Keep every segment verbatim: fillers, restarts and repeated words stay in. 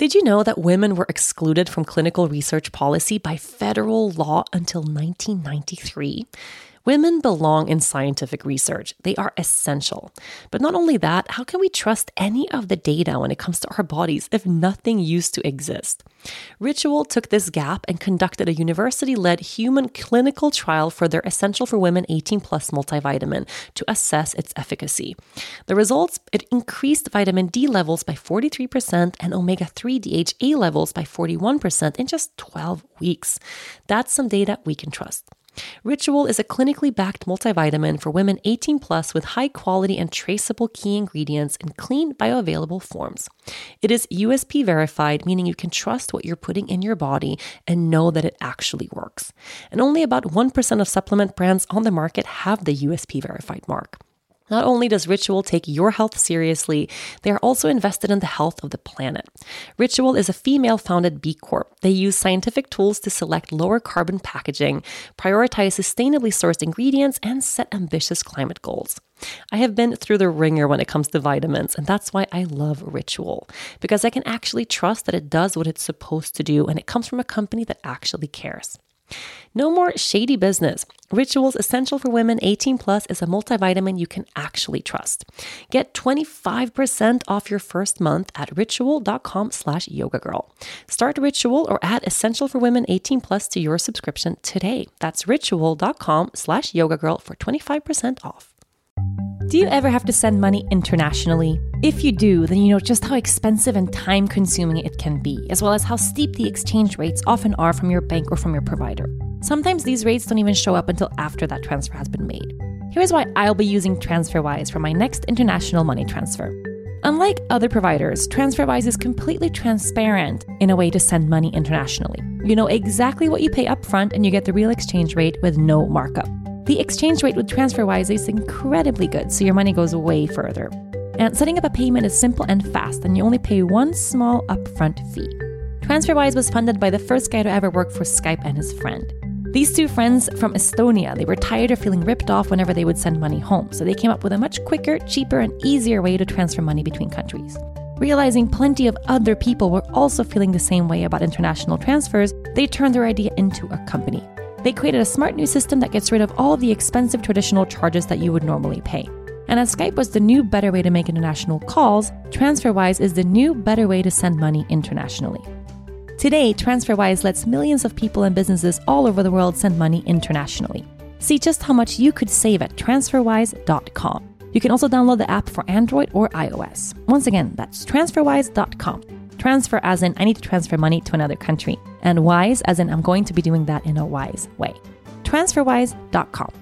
Did you know that women were excluded from clinical research policy by federal law until nineteen ninety-three? Women belong in scientific research. They are essential. But not only that, how can we trust any of the data when it comes to our bodies if nothing used to exist? Ritual took this gap and conducted a university-led human clinical trial for their Essential for Women eighteen plus multivitamin to assess its efficacy. The results, it increased vitamin D levels by forty-three percent and omega three D H A levels by forty-one percent in just twelve weeks. That's some data we can trust. Ritual is a clinically backed multivitamin for women eighteen plus with high quality and traceable key ingredients in clean bioavailable forms. It is U S P verified, meaning you can trust what you're putting in your body and know that it actually works. And only about one percent of supplement brands on the market have the U S P verified mark. Not only does Ritual take your health seriously, they are also invested in the health of the planet. Ritual is a female-founded B Corp. They use scientific tools to select lower carbon packaging, prioritize sustainably sourced ingredients, and set ambitious climate goals. I have been through the ringer when it comes to vitamins, and that's why I love Ritual, because I can actually trust that it does what it's supposed to do, and it comes from a company that actually cares. No more shady business. Ritual's Essential for Women eighteen plus is a multivitamin you can actually trust. Get twenty-five percent off your first month at ritual.com slash yoga girl. Start Ritual or add Essential for Women eighteen plus to your subscription today. That's ritual.com slash yoga girl for twenty-five percent off. Do you ever have to send money internationally? If you do, then you know just how expensive and time-consuming it can be, as well as how steep the exchange rates often are from your bank or from your provider. Sometimes these rates don't even show up until after that transfer has been made. Here's why I'll be using TransferWise for my next international money transfer. Unlike other providers, TransferWise is completely transparent in a way to send money internationally. You know exactly what you pay upfront and you get the real exchange rate with no markup. The exchange rate with TransferWise is incredibly good, so your money goes way further. And setting up a payment is simple and fast, and you only pay one small upfront fee. TransferWise was funded by the first guy to ever work for Skype and his friend. These two friends from Estonia, they were tired of feeling ripped off whenever they would send money home, so they came up with a much quicker, cheaper, and easier way to transfer money between countries. Realizing plenty of other people were also feeling the same way about international transfers, they turned their idea into a company. They created a smart new system that gets rid of all of the expensive traditional charges that you would normally pay. And as Skype was the new, better way to make international calls, TransferWise is the new, better way to send money internationally. Today, TransferWise lets millions of people and businesses all over the world send money internationally. See just how much you could save at transferwise dot com. You can also download the app for Android or iOS. Once again, that's transferwise dot com. Transfer as in I need to transfer money to another country, and wise as in I'm going to be doing that in a wise way. transferwise dot com.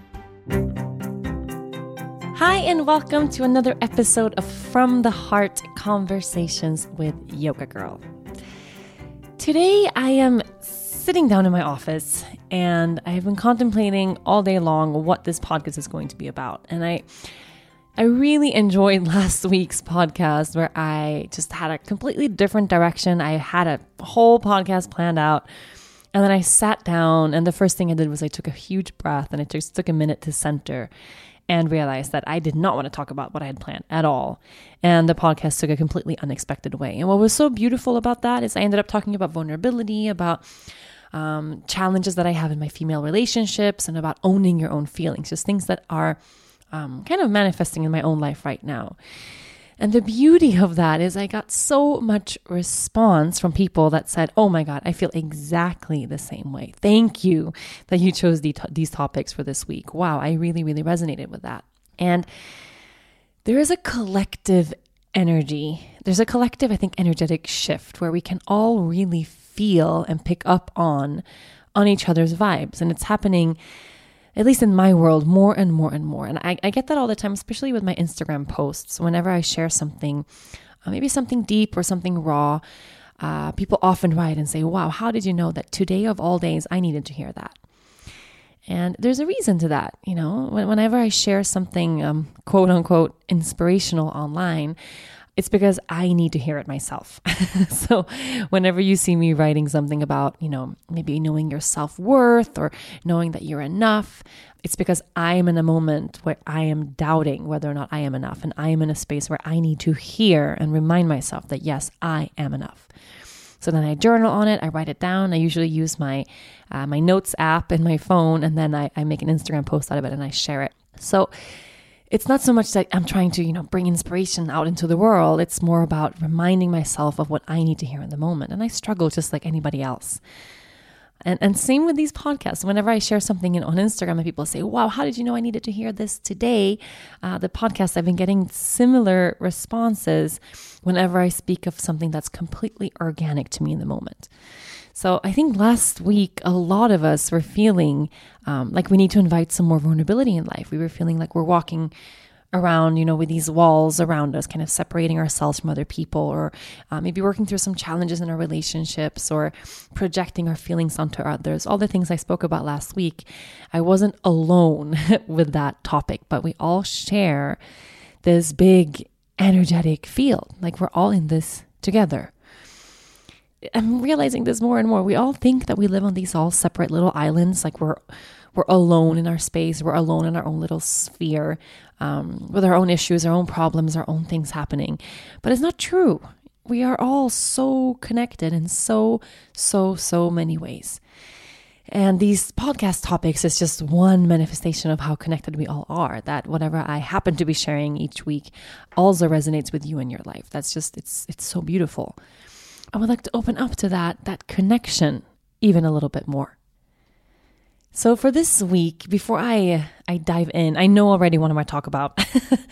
Hi, and welcome to another episode of From the Heart Conversations with Yoga Girl. Today, I am sitting down in my office, and I have been contemplating all day long what this podcast is going to be about. And I I really enjoyed last week's podcast where I just had a completely different direction. I had a whole podcast planned out, and then I sat down, and the first thing I did was I took a huge breath, and I just took a minute to center and realized that I did not want to talk about what I had planned at all. And the podcast took a completely unexpected way. And what was so beautiful about that is I ended up talking about vulnerability, about um, challenges that I have in my female relationships, and about owning your own feelings, just things that are Um, kind of manifesting in my own life right now. And the beauty of that is I got so much response from people that said, oh my God, I feel exactly the same way. Thank you that you chose the, these topics for this week. Wow, I really, really resonated with that. And there is a collective energy. There's a collective, I think, energetic shift where we can all really feel and pick up on, on each other's vibes. And it's happening, at least in my world, more and more and more. And I, I get that all the time, especially with my Instagram posts. Whenever I share something, uh, maybe something deep or something raw, uh, people often write and say, wow, how did you know that today of all days, I needed to hear that? And there's a reason to that. You know, whenever I share something, um, quote unquote, inspirational online, it's because I need to hear it myself. So whenever you see me writing something about, you know, maybe knowing your self-worth or knowing that you're enough, it's because I am in a moment where I am doubting whether or not I am enough. And I am in a space where I need to hear and remind myself that, yes, I am enough. So then I journal on it. I write it down. I usually use my uh, my notes app in my phone, and then I, I make an Instagram post out of it and I share it. So it's not so much that I'm trying to, you know, bring inspiration out into the world. It's more about reminding myself of what I need to hear in the moment. And I struggle just like anybody else. And and same with these podcasts. Whenever I share something in, on Instagram and people say, wow, how did you know I needed to hear this today? Uh, the podcast, I've been getting similar responses whenever I speak of something that's completely organic to me in the moment. So I think last week, a lot of us were feeling um, like we need to invite some more vulnerability in life. We were feeling like we're walking around, you know, with these walls around us, kind of separating ourselves from other people, or uh, maybe working through some challenges in our relationships, or projecting our feelings onto others. All the things I spoke about last week, I wasn't alone with that topic, but we all share this big energetic field. Like we're all in this together. I'm realizing this more and more. We all think that we live on these all separate little islands, like we're we're alone in our space, we're alone in our own little sphere, um, with our own issues, our own problems, our own things happening. But it's not true. We are all so connected in so, so, so many ways. And these podcast topics is just one manifestation of how connected we all are, that whatever I happen to be sharing each week also resonates with you in your life. That's just, it's it's so beautiful. I would like to open up to that, that connection even a little bit more. So for this week, before I I dive in, I know already what I'm going to talk about.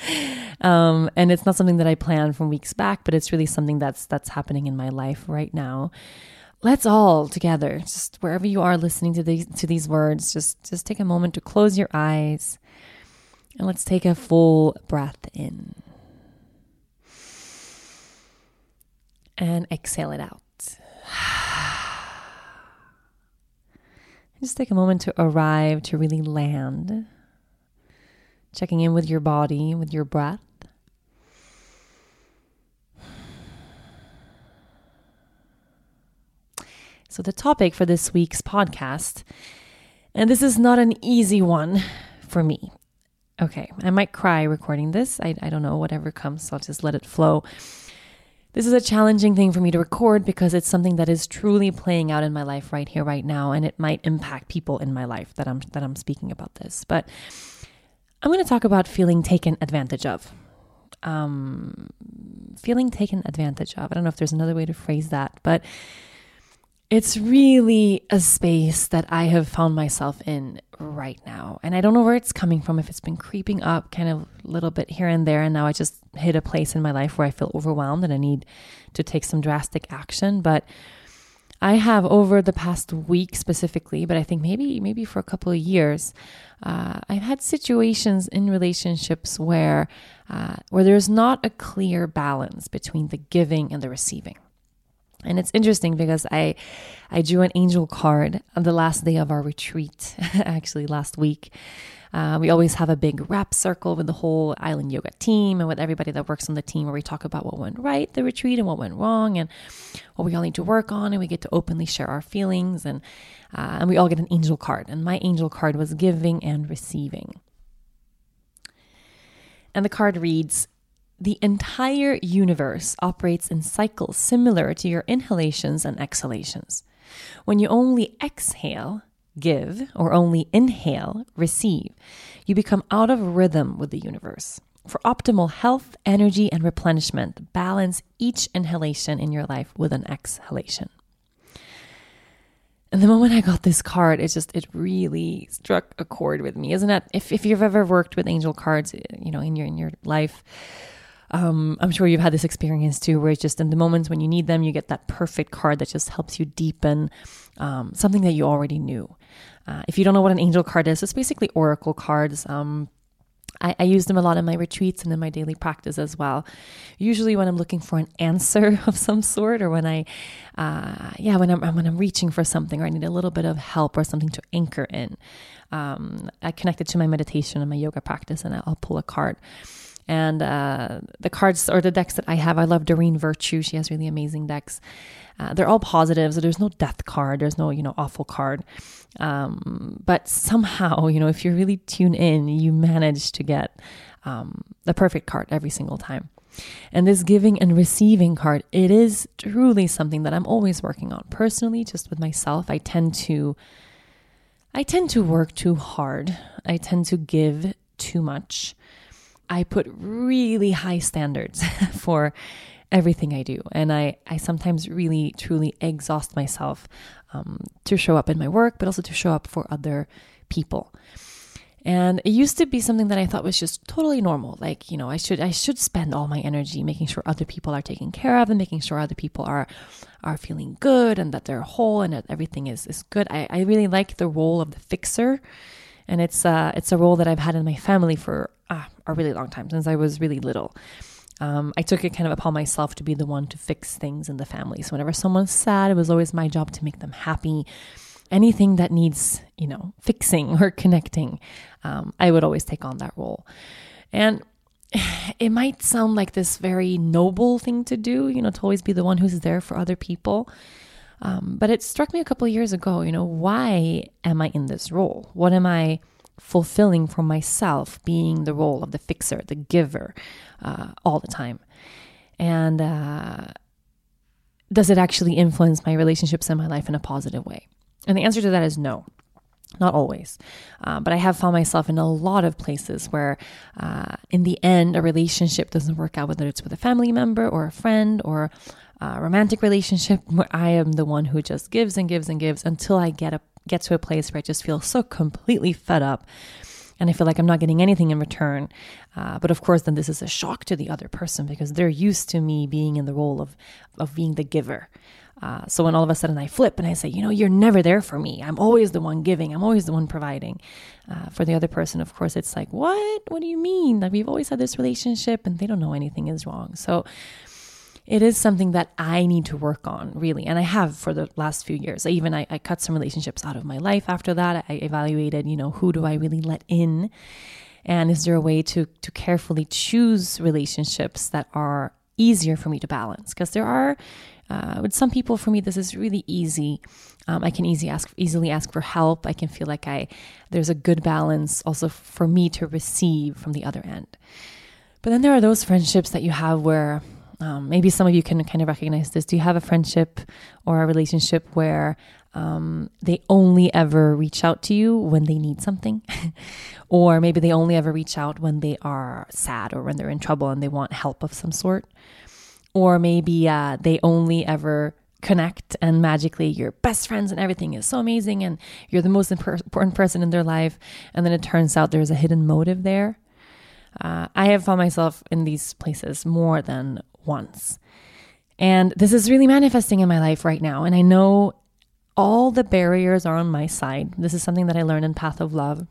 um, and it's not something that I planned from weeks back, but it's really something that's that's happening in my life right now. Let's all together, just wherever you are listening to these to these words, just, just take a moment to close your eyes and let's take a full breath in. And exhale it out. Just take a moment to arrive, to really land. Checking in with your body, with your breath. So the topic for this week's podcast, and this is not an easy one for me. Okay, I might cry recording this. I, I don't know, whatever comes, so I'll just let it flow. This is a challenging thing for me to record because it's something that is truly playing out in my life right here, right now, and it might impact people in my life that I'm that I'm speaking about this. But I'm going to talk about feeling taken advantage of. Um, feeling taken advantage of. I don't know if there's another way to phrase that, but it's really a space that I have found myself in right now. And I don't know where it's coming from, if it's been creeping up kind of a little bit here and there. And now I just hit a place in my life where I feel overwhelmed and I need to take some drastic action. But I have over the past week specifically, but I think maybe maybe for a couple of years, uh, I've had situations in relationships where uh, where there's not a clear balance between the giving and the receiving. And it's interesting because I I drew an angel card on the last day of our retreat, actually last week. Uh, we always have a big wrap circle with the whole Island Yoga team and with everybody that works on the team, where we talk about what went right the retreat and what went wrong and what we all need to work on, and we get to openly share our feelings, and uh, and we all get an angel card. And my angel card was giving and receiving. And the card reads, "The entire universe operates in cycles similar to your inhalations and exhalations. When you only exhale, give, or only inhale, receive, you become out of rhythm with the universe. For optimal health, energy, and replenishment, balance each inhalation in your life with an exhalation." And the moment I got this card, it just, it really struck a chord with me, isn't it? If if you've ever worked with angel cards, you know, in your in your life, Um, I'm sure you've had this experience too, where it's just in the moments when you need them, you get that perfect card that just helps you deepen um, something that you already knew. Uh, if you don't know what an angel card is, it's basically oracle cards. Um, I, I use them a lot in my retreats and in my daily practice as well. Usually when I'm looking for an answer of some sort, or when I, uh, yeah, when I'm when I'm reaching for something, or I need a little bit of help or something to anchor in. Um, I connect it to my meditation and my yoga practice, and I'll pull a card. And uh, the cards or the decks that I have, I love Doreen Virtue. She has really amazing decks. Uh, they're all positive. So there's no death card. There's no, you know, awful card. Um, but somehow, you know, if you really tune in, you manage to get um, the perfect card every single time. And this giving and receiving card, it is truly something that I'm always working on. Personally, just with myself, I tend to, I tend to work too hard. I tend to give too much. I put really high standards for everything I do. And I, I sometimes really, truly exhaust myself um, to show up in my work, but also to show up for other people. And it used to be something that I thought was just totally normal. Like, you know, I should I should spend all my energy making sure other people are taken care of and making sure other people are are feeling good and that they're whole and that everything is, is good. I, I really like the role of the fixer. And it's uh it's a role that I've had in my family for ah, a really long time, since I was really little. Um, I took it kind of upon myself to be the one to fix things in the family. So whenever someone's sad, it was always my job to make them happy. Anything that needs, you know, fixing or connecting, um, I would always take on that role. And it might sound like this very noble thing to do, you know, to always be the one who's there for other people. Um, but it struck me a couple of years ago, you know, why am I in this role? What am I fulfilling for myself, being the role of the fixer, the giver, uh, all the time? And uh, does it actually influence my relationships and my life in a positive way? And the answer to that is no, not always. Uh, but I have found myself in a lot of places where uh, in the end, a relationship doesn't work out, whether it's with a family member or a friend or a romantic relationship, where I am the one who just gives and gives and gives until I get a, get to a place where I just feel so completely fed up and I feel like I'm not getting anything in return. Uh, but of course, then this is a shock to the other person because they're used to me being in the role of, of being the giver. Uh, so when all of a sudden I flip and I say, you know, you're never there for me. I'm always the one giving. I'm always the one providing. Uh, for the other person, of course, it's like, what? What do you mean? Like, we've always had this relationship and they don't know anything is wrong. So it is something that I need to work on, really. And I have for the last few years. I even, I, I cut some relationships out of my life after that. I evaluated, you know, who do I really let in? And is there a way to, to carefully choose relationships that are easier for me to balance? Because there are, uh, with some people, for me, this is really easy. Um, I can easy ask, easily ask for help. I can feel like I there's a good balance also for me to receive from the other end. But then there are those friendships that you have where Um, maybe some of you can kind of recognize this. Do you have a friendship or a relationship where um, they only ever reach out to you when they need something? Or maybe they only ever reach out when they are sad or when they're in trouble and they want help of some sort? Or maybe uh, they only ever connect and magically you're best friends and everything is so amazing and you're the most imp- important person in their life. And then it turns out there's a hidden motive there. Uh, I have found myself in these places more than once. And this is really manifesting in my life right now. And I know all the barriers are on my side. This is something that I learned in Path of Love.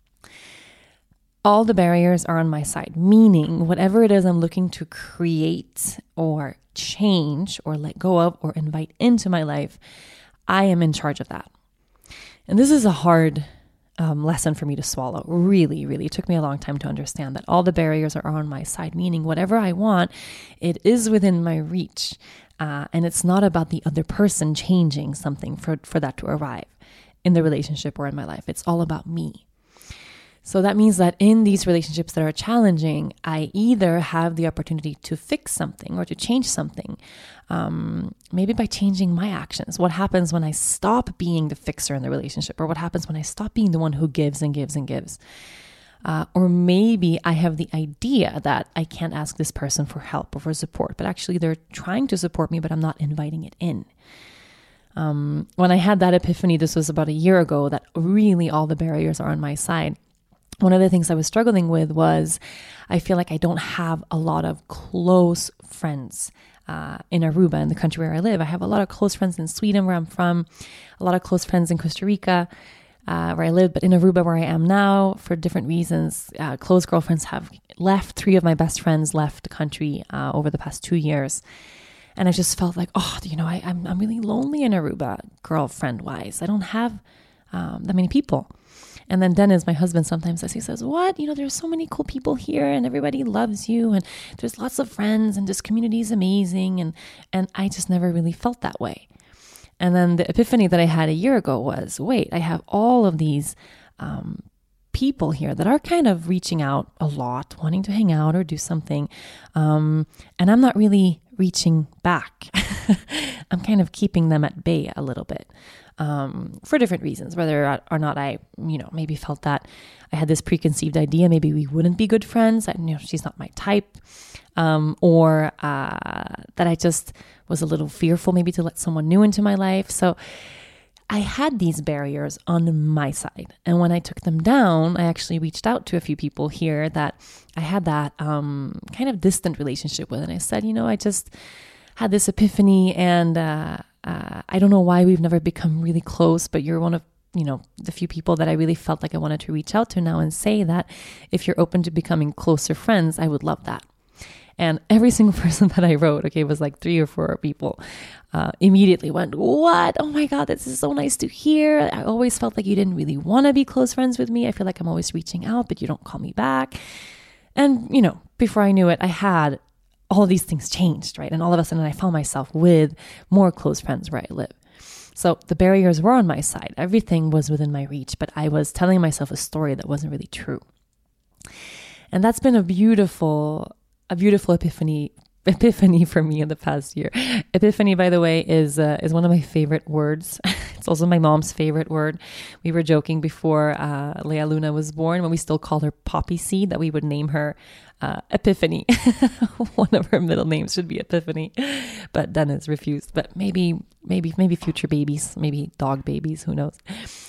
All the barriers are on my side, meaning whatever it is I'm looking to create or change or let go of or invite into my life, I am in charge of that. And this is a hard Um, lesson for me to swallow. Really, really. It took me a long time to understand that all the barriers are on my side, meaning whatever I want, it is within my reach. Uh, and it's not about the other person changing something for, for that to arrive in the relationship or in my life. It's all about me. So that means that in these relationships that are challenging, I either have the opportunity to fix something or to change something, um, maybe by changing my actions. What happens when I stop being the fixer in the relationship, or what happens when I stop being the one who gives and gives and gives? Uh, or maybe I have the idea that I can't ask this person for help or for support, but actually they're trying to support me, but I'm not inviting it in. Um, when I had that epiphany, this was about a year ago, that really all the barriers are on my side. One of the things I was struggling with was I feel like I don't have a lot of close friends uh, in Aruba, in the country where I live. I have a lot of close friends in Sweden, where I'm from, a lot of close friends in Costa Rica, uh, where I live. But in Aruba, where I am now, for different reasons, uh, close girlfriends have left. Three of my best friends left the country uh, over the past two years. And I just felt like, oh, you know, I, I'm, I'm really lonely in Aruba, girlfriend-wise. I don't have um, that many people. And then Dennis, my husband, sometimes says, he says, what? You know, there's so many cool people here and everybody loves you and there's lots of friends and this community is amazing. And, and I just never really felt that way. And then the epiphany that I had a year ago was, wait, I have all of these um, people here that are kind of reaching out a lot, wanting to hang out or do something. Um, and I'm not really reaching back. I'm kind of keeping them at bay a little bit um, for different reasons, whether or not I, you know, maybe felt that I had this preconceived idea, maybe we wouldn't be good friends. I, you know, she's not my type. Um, or uh, that I just was a little fearful maybe to let someone new into my life. So I had these barriers on my side. And when I took them down, I actually reached out to a few people here that I had that um, kind of distant relationship with. And I said, you know, I just had this epiphany and uh, uh, I don't know why we've never become really close, but you're one of you know, the few people that I really felt like I wanted to reach out to now and say that if you're open to becoming closer friends, I would love that. And every single person that I wrote, okay, it was like three or four people, uh, immediately went, what? Oh my God, this is so nice to hear. I always felt like you didn't really want to be close friends with me. I feel like I'm always reaching out, but you don't call me back. And, you know, before I knew it, I had all these things changed, right? And all of a sudden I found myself with more close friends where I live. So the barriers were on my side. Everything was within my reach, but I was telling myself a story that wasn't really true. And that's been a beautiful A beautiful epiphany, epiphany for me in the past year. Epiphany, by the way, is uh, is one of my favorite words. It's also my mom's favorite word. We were joking before uh, Leia Luna was born, when we still called her Poppy Seed, that we would name her uh, Epiphany. One of her middle names should be Epiphany, but Dennis refused. But maybe, maybe, maybe future babies, maybe dog babies, who knows?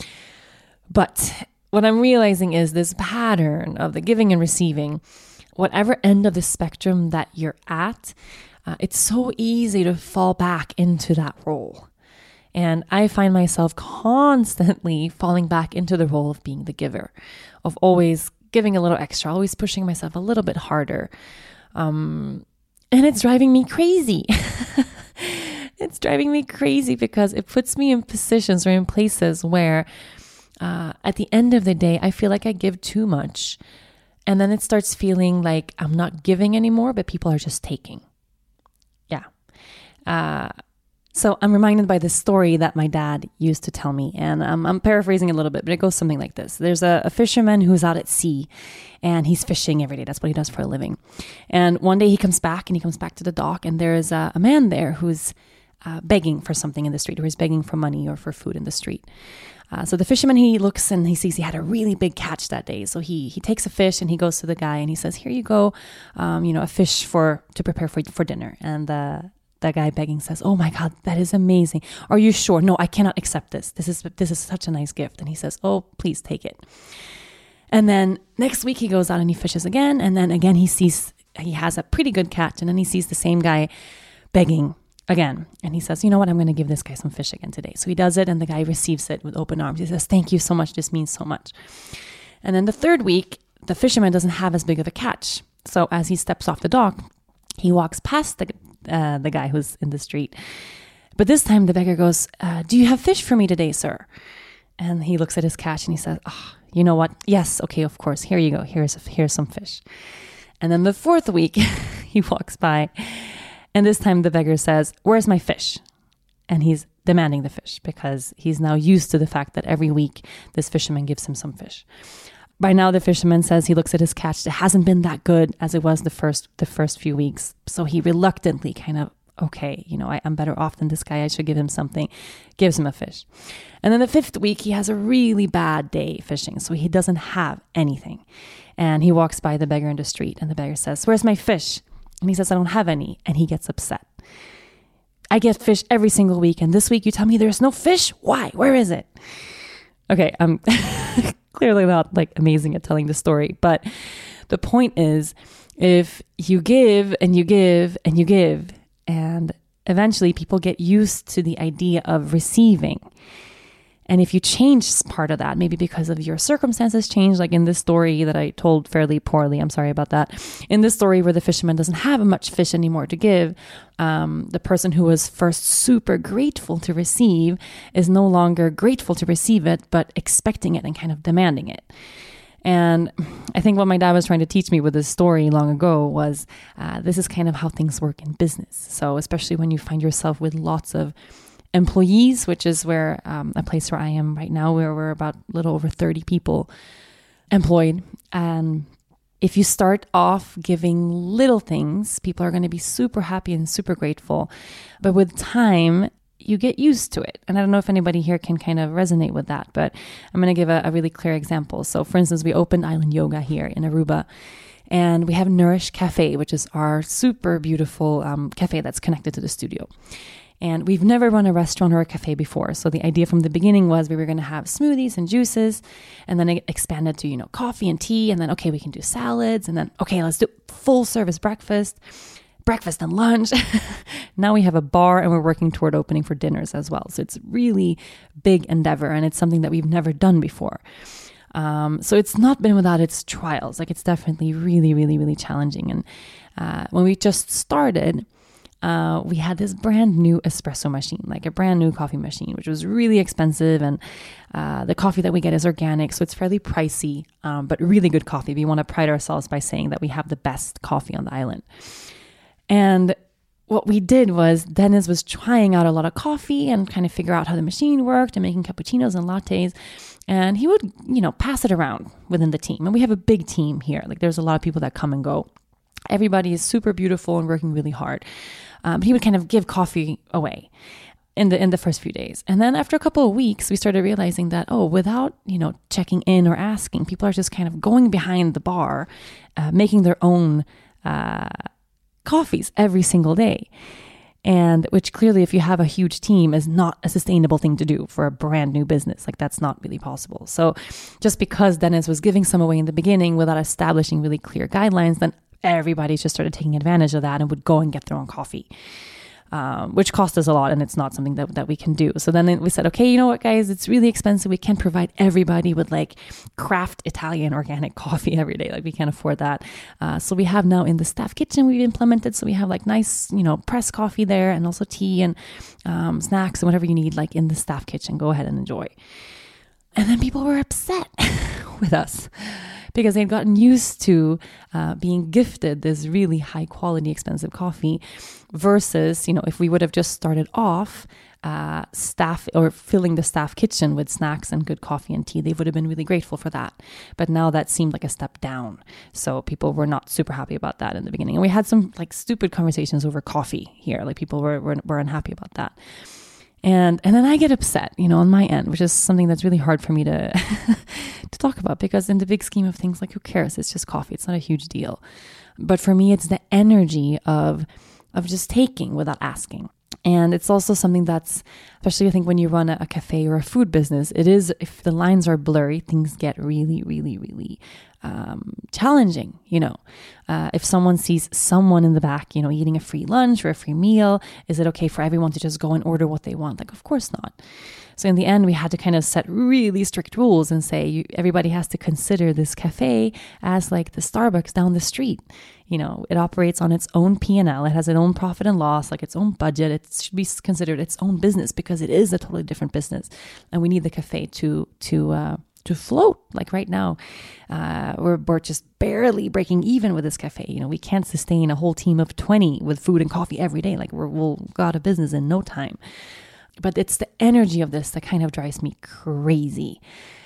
But what I'm realizing is this pattern of the giving and receiving. Whatever end of the spectrum that you're at, uh, it's so easy to fall back into that role. And I find myself constantly falling back into the role of being the giver, of always giving a little extra, always pushing myself a little bit harder. Um, and it's driving me crazy. It's driving me crazy because it puts me in positions or in places where uh, at the end of the day, I feel like I give too much. And then it starts feeling like I'm not giving anymore, but people are just taking. Yeah. Uh, so I'm reminded by this story that my dad used to tell me. And um, I'm paraphrasing a little bit, but it goes something like this. There's a, a fisherman who's out at sea and he's fishing every day. That's what he does for a living. And one day he comes back and he comes back to the dock and there's a, a man there who's uh, begging for something in the street, or he's begging for money or for food in the street. Uh, so the fisherman, he looks and he sees he had a really big catch that day. So he he takes a fish and he goes to the guy and he says, here you go, um, you know, a fish for to prepare for for dinner. And the the guy begging says, oh my God, that is amazing. Are you sure? No, I cannot accept this. This is this is such a nice gift. And he says, oh, please take it. And then next week he goes out and he fishes again. And then again he sees he has a pretty good catch. And then he sees the same guy begging again. And he says, you know what, I'm going to give this guy some fish again today. So he does it and the guy receives it with open arms. He says, thank you so much. This means so much. And then the third week, the fisherman doesn't have as big of a catch. So as he steps off the dock, he walks past the, uh, the guy who's in the street. But this time the beggar goes, uh, do you have fish for me today, sir? And he looks at his catch and he says, oh, you know what? Yes. Okay. Of course. Here you go. Here's, here's some fish. And then the fourth week he walks by. And this time the beggar says, where's my fish? And he's demanding the fish because he's now used to the fact that every week this fisherman gives him some fish. By now the fisherman says he looks at his catch. It hasn't been that good as it was the first the first few weeks. So he reluctantly kind of, okay, you know, I, I'm better off than this guy. I should give him something. Gives him a fish. And then the fifth week he has a really bad day fishing. So he doesn't have anything. And he walks by the beggar in the street and the beggar says, where's my fish? And he says, I don't have any. And he gets upset. I get fish every single week. And this week you tell me there's no fish? Why? Where is it? Okay, I'm clearly not like amazing at telling the story. But the point is, if you give and you give and you give, and eventually people get used to the idea of receiving. And if you change part of that, maybe because of your circumstances change, like in this story that I told fairly poorly, I'm sorry about that. In this story where the fisherman doesn't have much fish anymore to give, um, the person who was first super grateful to receive is no longer grateful to receive it, but expecting it and kind of demanding it. And I think what my dad was trying to teach me with this story long ago was uh, this is kind of how things work in business. So especially when you find yourself with lots of employees, which is where um, a place where I am right now, where we're about a little over thirty people employed. And if you start off giving little things, people are going to be super happy and super grateful. But with time, you get used to it. And I don't know if anybody here can kind of resonate with that, but I'm going to give a, a really clear example. So for instance, we opened Island Yoga here in Aruba, and we have Nourish Cafe, which is our super beautiful um, cafe that's connected to the studio. And we've never run a restaurant or a cafe before. So the idea from the beginning was we were going to have smoothies and juices, and then it expanded to, you know, coffee and tea. And then, okay, we can do salads. And then, okay, let's do full service breakfast, breakfast and lunch. Now we have a bar, and we're working toward opening for dinners as well. So it's really big endeavor, and it's something that we've never done before. Um, so it's not been without its trials. Like, it's definitely really, really, really challenging. And uh, when we just started, Uh, we had this brand new espresso machine, like a brand new coffee machine, which was really expensive. And uh, the coffee that we get is organic, so it's fairly pricey, um, but really good coffee. We want to pride ourselves by saying that we have the best coffee on the island. And what we did was Dennis was trying out a lot of coffee and kind of figure out how the machine worked and making cappuccinos and lattes. And he would, you know, pass it around within the team. And we have a big team here. Like, there's a lot of people that come and go. Everybody is super beautiful and working really hard. Um, he would kind of give coffee away in the in the first few days. And then after a couple of weeks, we started realizing that, oh, without, you know, checking in or asking, people are just kind of going behind the bar, uh, making their own uh, coffees every single day. And which clearly, if you have a huge team, is not a sustainable thing to do for a brand new business. Like, that's not really possible. So just because Dennis was giving some away in the beginning without establishing really clear guidelines, then everybody just started taking advantage of that and would go and get their own coffee, um, which cost us a lot, and it's not something that, that we can do. So then we said, okay, you know what, guys, it's really expensive. We can't provide everybody with like craft Italian organic coffee every day. Like, we can't afford that. Uh, so we have now in the staff kitchen we've implemented. So we have like nice, you know, pressed coffee there, and also tea and um, snacks and whatever you need, like in the staff kitchen. Go ahead and enjoy. And then people were upset with us, because they'd gotten used to uh, being gifted this really high quality, expensive coffee versus, you know, if we would have just started off uh, staff or filling the staff kitchen with snacks and good coffee and tea, they would have been really grateful for that. But now that seemed like a step down. So people were not super happy about that in the beginning. And we had some like stupid conversations over coffee here. Like, people were, were, were unhappy about that. And and then I get upset, you know, on my end, which is something that's really hard for me to to talk about, because in the big scheme of things, like, who cares? It's just coffee. It's not a huge deal. But for me, it's the energy of of just taking without asking. And it's also something that's, especially I think when you run a, a cafe or a food business, it is, if the lines are blurry, things get really, really, really um, challenging. You know, uh, if someone sees someone in the back, you know, eating a free lunch or a free meal, is it okay for everyone to just go and order what they want? Like, of course not. So in the end, we had to kind of set really strict rules and say, you, everybody has to consider this cafe as like the Starbucks down the street. You know, it operates on its own P and L. It has its own profit and loss, like its own budget. It should be considered its own business, because it is a totally different business. And we need the cafe to to uh, to float. Like right now, uh, we're, we're just barely breaking even with this cafe. You know, we can't sustain a whole team of twenty with food and coffee every day. Like, we're, we'll go out of business in no time. But it's the energy of this that kind of drives me crazy.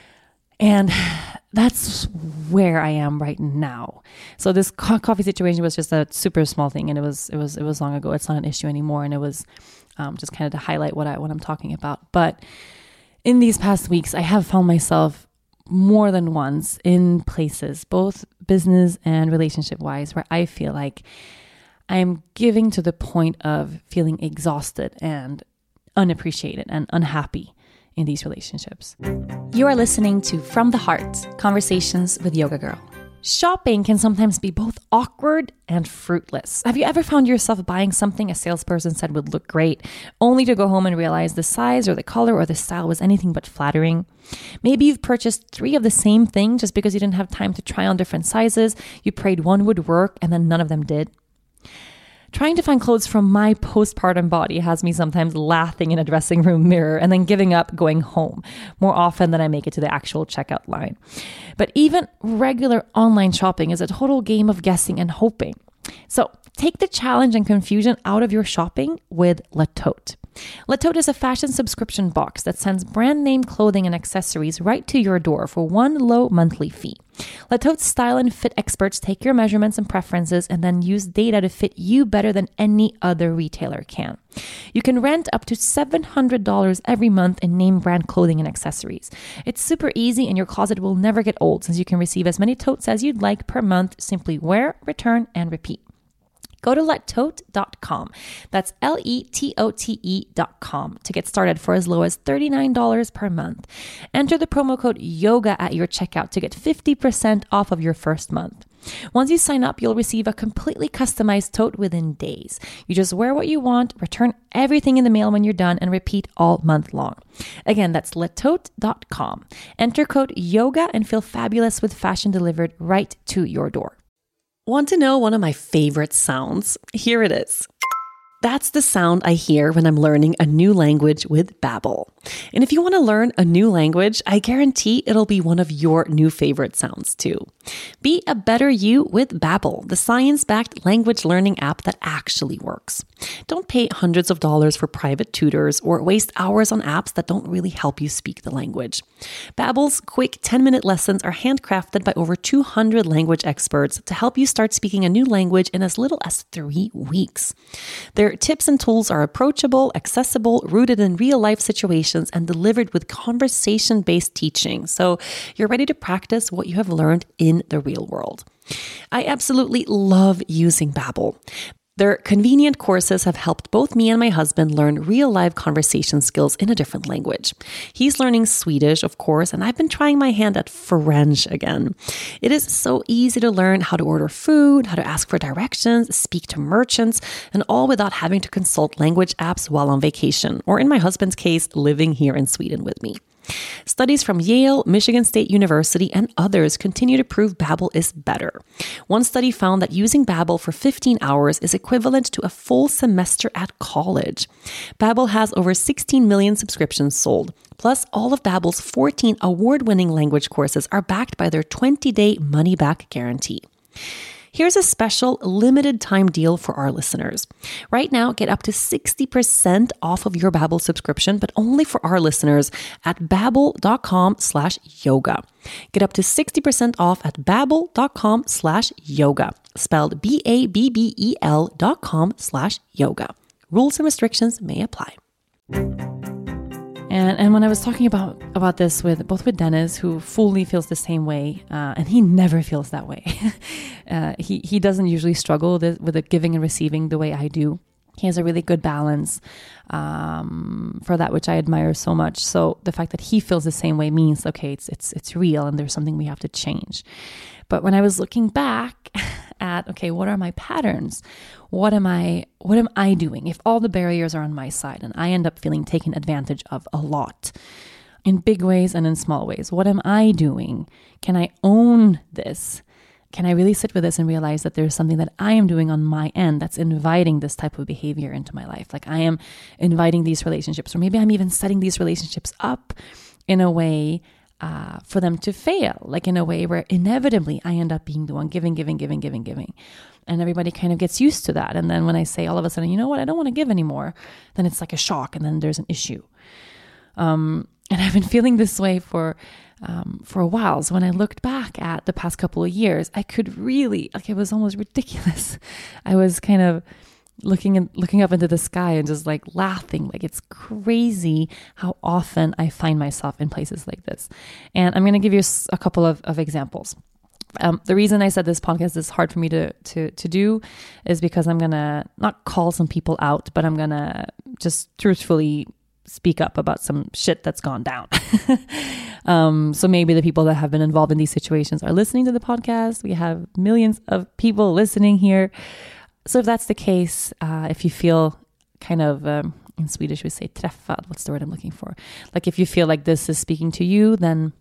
And that's where I am right now. So this co- coffee situation was just a super small thing, and it was it was it was long ago. It's not an issue anymore, and it was um, just kind of to highlight what I what I'm talking about. But in these past weeks, I have found myself more than once in places, both business and relationship wise, where I feel like I'm giving to the point of feeling exhausted and unappreciated and unhappy in these relationships. You are listening to From the Heart, Conversations with Yoga Girl. Shopping can sometimes be both awkward and fruitless. Have you ever found yourself buying something a salesperson said would look great, only to go home and realize the size or the color or the style was anything but flattering? Maybe you've purchased three of the same thing just because you didn't have time to try on different sizes. You prayed one would work and then none of them did. Trying to find clothes from my postpartum body has me sometimes laughing in a dressing room mirror and then giving up going home more often than I make it to the actual checkout line. But even regular online shopping is a total game of guessing and hoping. So take the challenge and confusion out of your shopping with Le Tote. Le Tote is a fashion subscription box that sends brand name clothing and accessories right to your door for one low monthly fee. Le Tote's style and fit experts take your measurements and preferences and then use data to fit you better than any other retailer can. You can rent up to seven hundred dollars every month in name brand clothing and accessories. It's super easy and your closet will never get old since you can receive as many totes as you'd like per month. Simply wear, return, and repeat. Go to let tote dot com. That's L E T O T E dot com to get started for as low as thirty-nine dollars per month. Enter the promo code YOGA at your checkout to get fifty percent off of your first month. Once you sign up, you'll receive a completely customized tote within days. You just wear what you want, return everything in the mail when you're done, and repeat all month long. Again, that's let tote dot com. Enter code YOGA and feel fabulous with fashion delivered right to your door. Want to know one of my favorite sounds? Here it is. That's the sound I hear when I'm learning a new language with Babbel. And if you want to learn a new language, I guarantee it'll be one of your new favorite sounds too. Be a better you with Babbel, the science-backed language learning app that actually works. Don't pay hundreds of dollars for private tutors or waste hours on apps that don't really help you speak the language. Babbel's quick ten-minute lessons are handcrafted by over two hundred language experts to help you start speaking a new language in as little as three weeks. Their tips and tools are approachable, accessible, rooted in real-life situations, and delivered with conversation-based teaching, so you're ready to practice what you have learned in the real world. I absolutely love using Babbel. Their convenient courses have helped both me and my husband learn real-life conversation skills in a different language. He's learning Swedish, of course, and I've been trying my hand at French again. It is so easy to learn how to order food, how to ask for directions, speak to merchants, and all without having to consult language apps while on vacation, or in my husband's case, living here in Sweden with me. Studies from Yale, Michigan State University, and others continue to prove Babbel is better. One study found that using Babbel for fifteen hours is equivalent to a full semester at college. Babbel has over sixteen million subscriptions sold. Plus, all of Babbel's fourteen award-winning language courses are backed by their twenty-day money-back guarantee. Here's a special limited time deal for our listeners. Right now, get up to sixty percent off of your Babbel subscription, but only for our listeners at babbel.com slash yoga. Get up to sixty percent off at babbel.com slash yoga, spelled B A B B E L dot com slash yoga. Rules and restrictions may apply. And and when I was talking about, about this with both with Dennis, who fully feels the same way, uh, and he never feels that way. uh, he, he doesn't usually struggle with, with the giving and receiving the way I do. He has a really good balance um, for that, which I admire so much. So the fact that he feels the same way means, okay, it's it's it's real and there's something we have to change. But when I was looking back at, okay, what are my patterns? What am I, what am I doing if all the barriers are on my side and I end up feeling taken advantage of a lot in big ways and in small ways? What am I doing? Can I own this? Can I really sit with this and realize that there's something that I am doing on my end that's inviting this type of behavior into my life? Like I am inviting these relationships, or maybe I'm even setting these relationships up in a way uh, for them to fail, like in a way where inevitably I end up being the one giving, giving, giving, giving, giving. And everybody kind of gets used to that. And then when I say all of a sudden, you know what, I don't want to give anymore, then it's like a shock and then there's an issue. Um, and I've been feeling this way for um, for a while. So when I looked back at the past couple of years, I could really, like it was almost ridiculous. I was kind of looking and looking up into the sky and just like laughing. Like it's crazy how often I find myself in places like this. And I'm going to give you a couple of, of examples. Um, the reason I said this podcast is hard for me to, to, to do is because I'm going to not call some people out, but I'm going to just truthfully speak up about some shit that's gone down. um, so maybe the people that have been involved in these situations are listening to the podcast. We have millions of people listening here. So if that's the case, uh, if you feel kind of, um, in Swedish we say träffad, what's the word I'm looking for? Like if you feel like this is speaking to you, then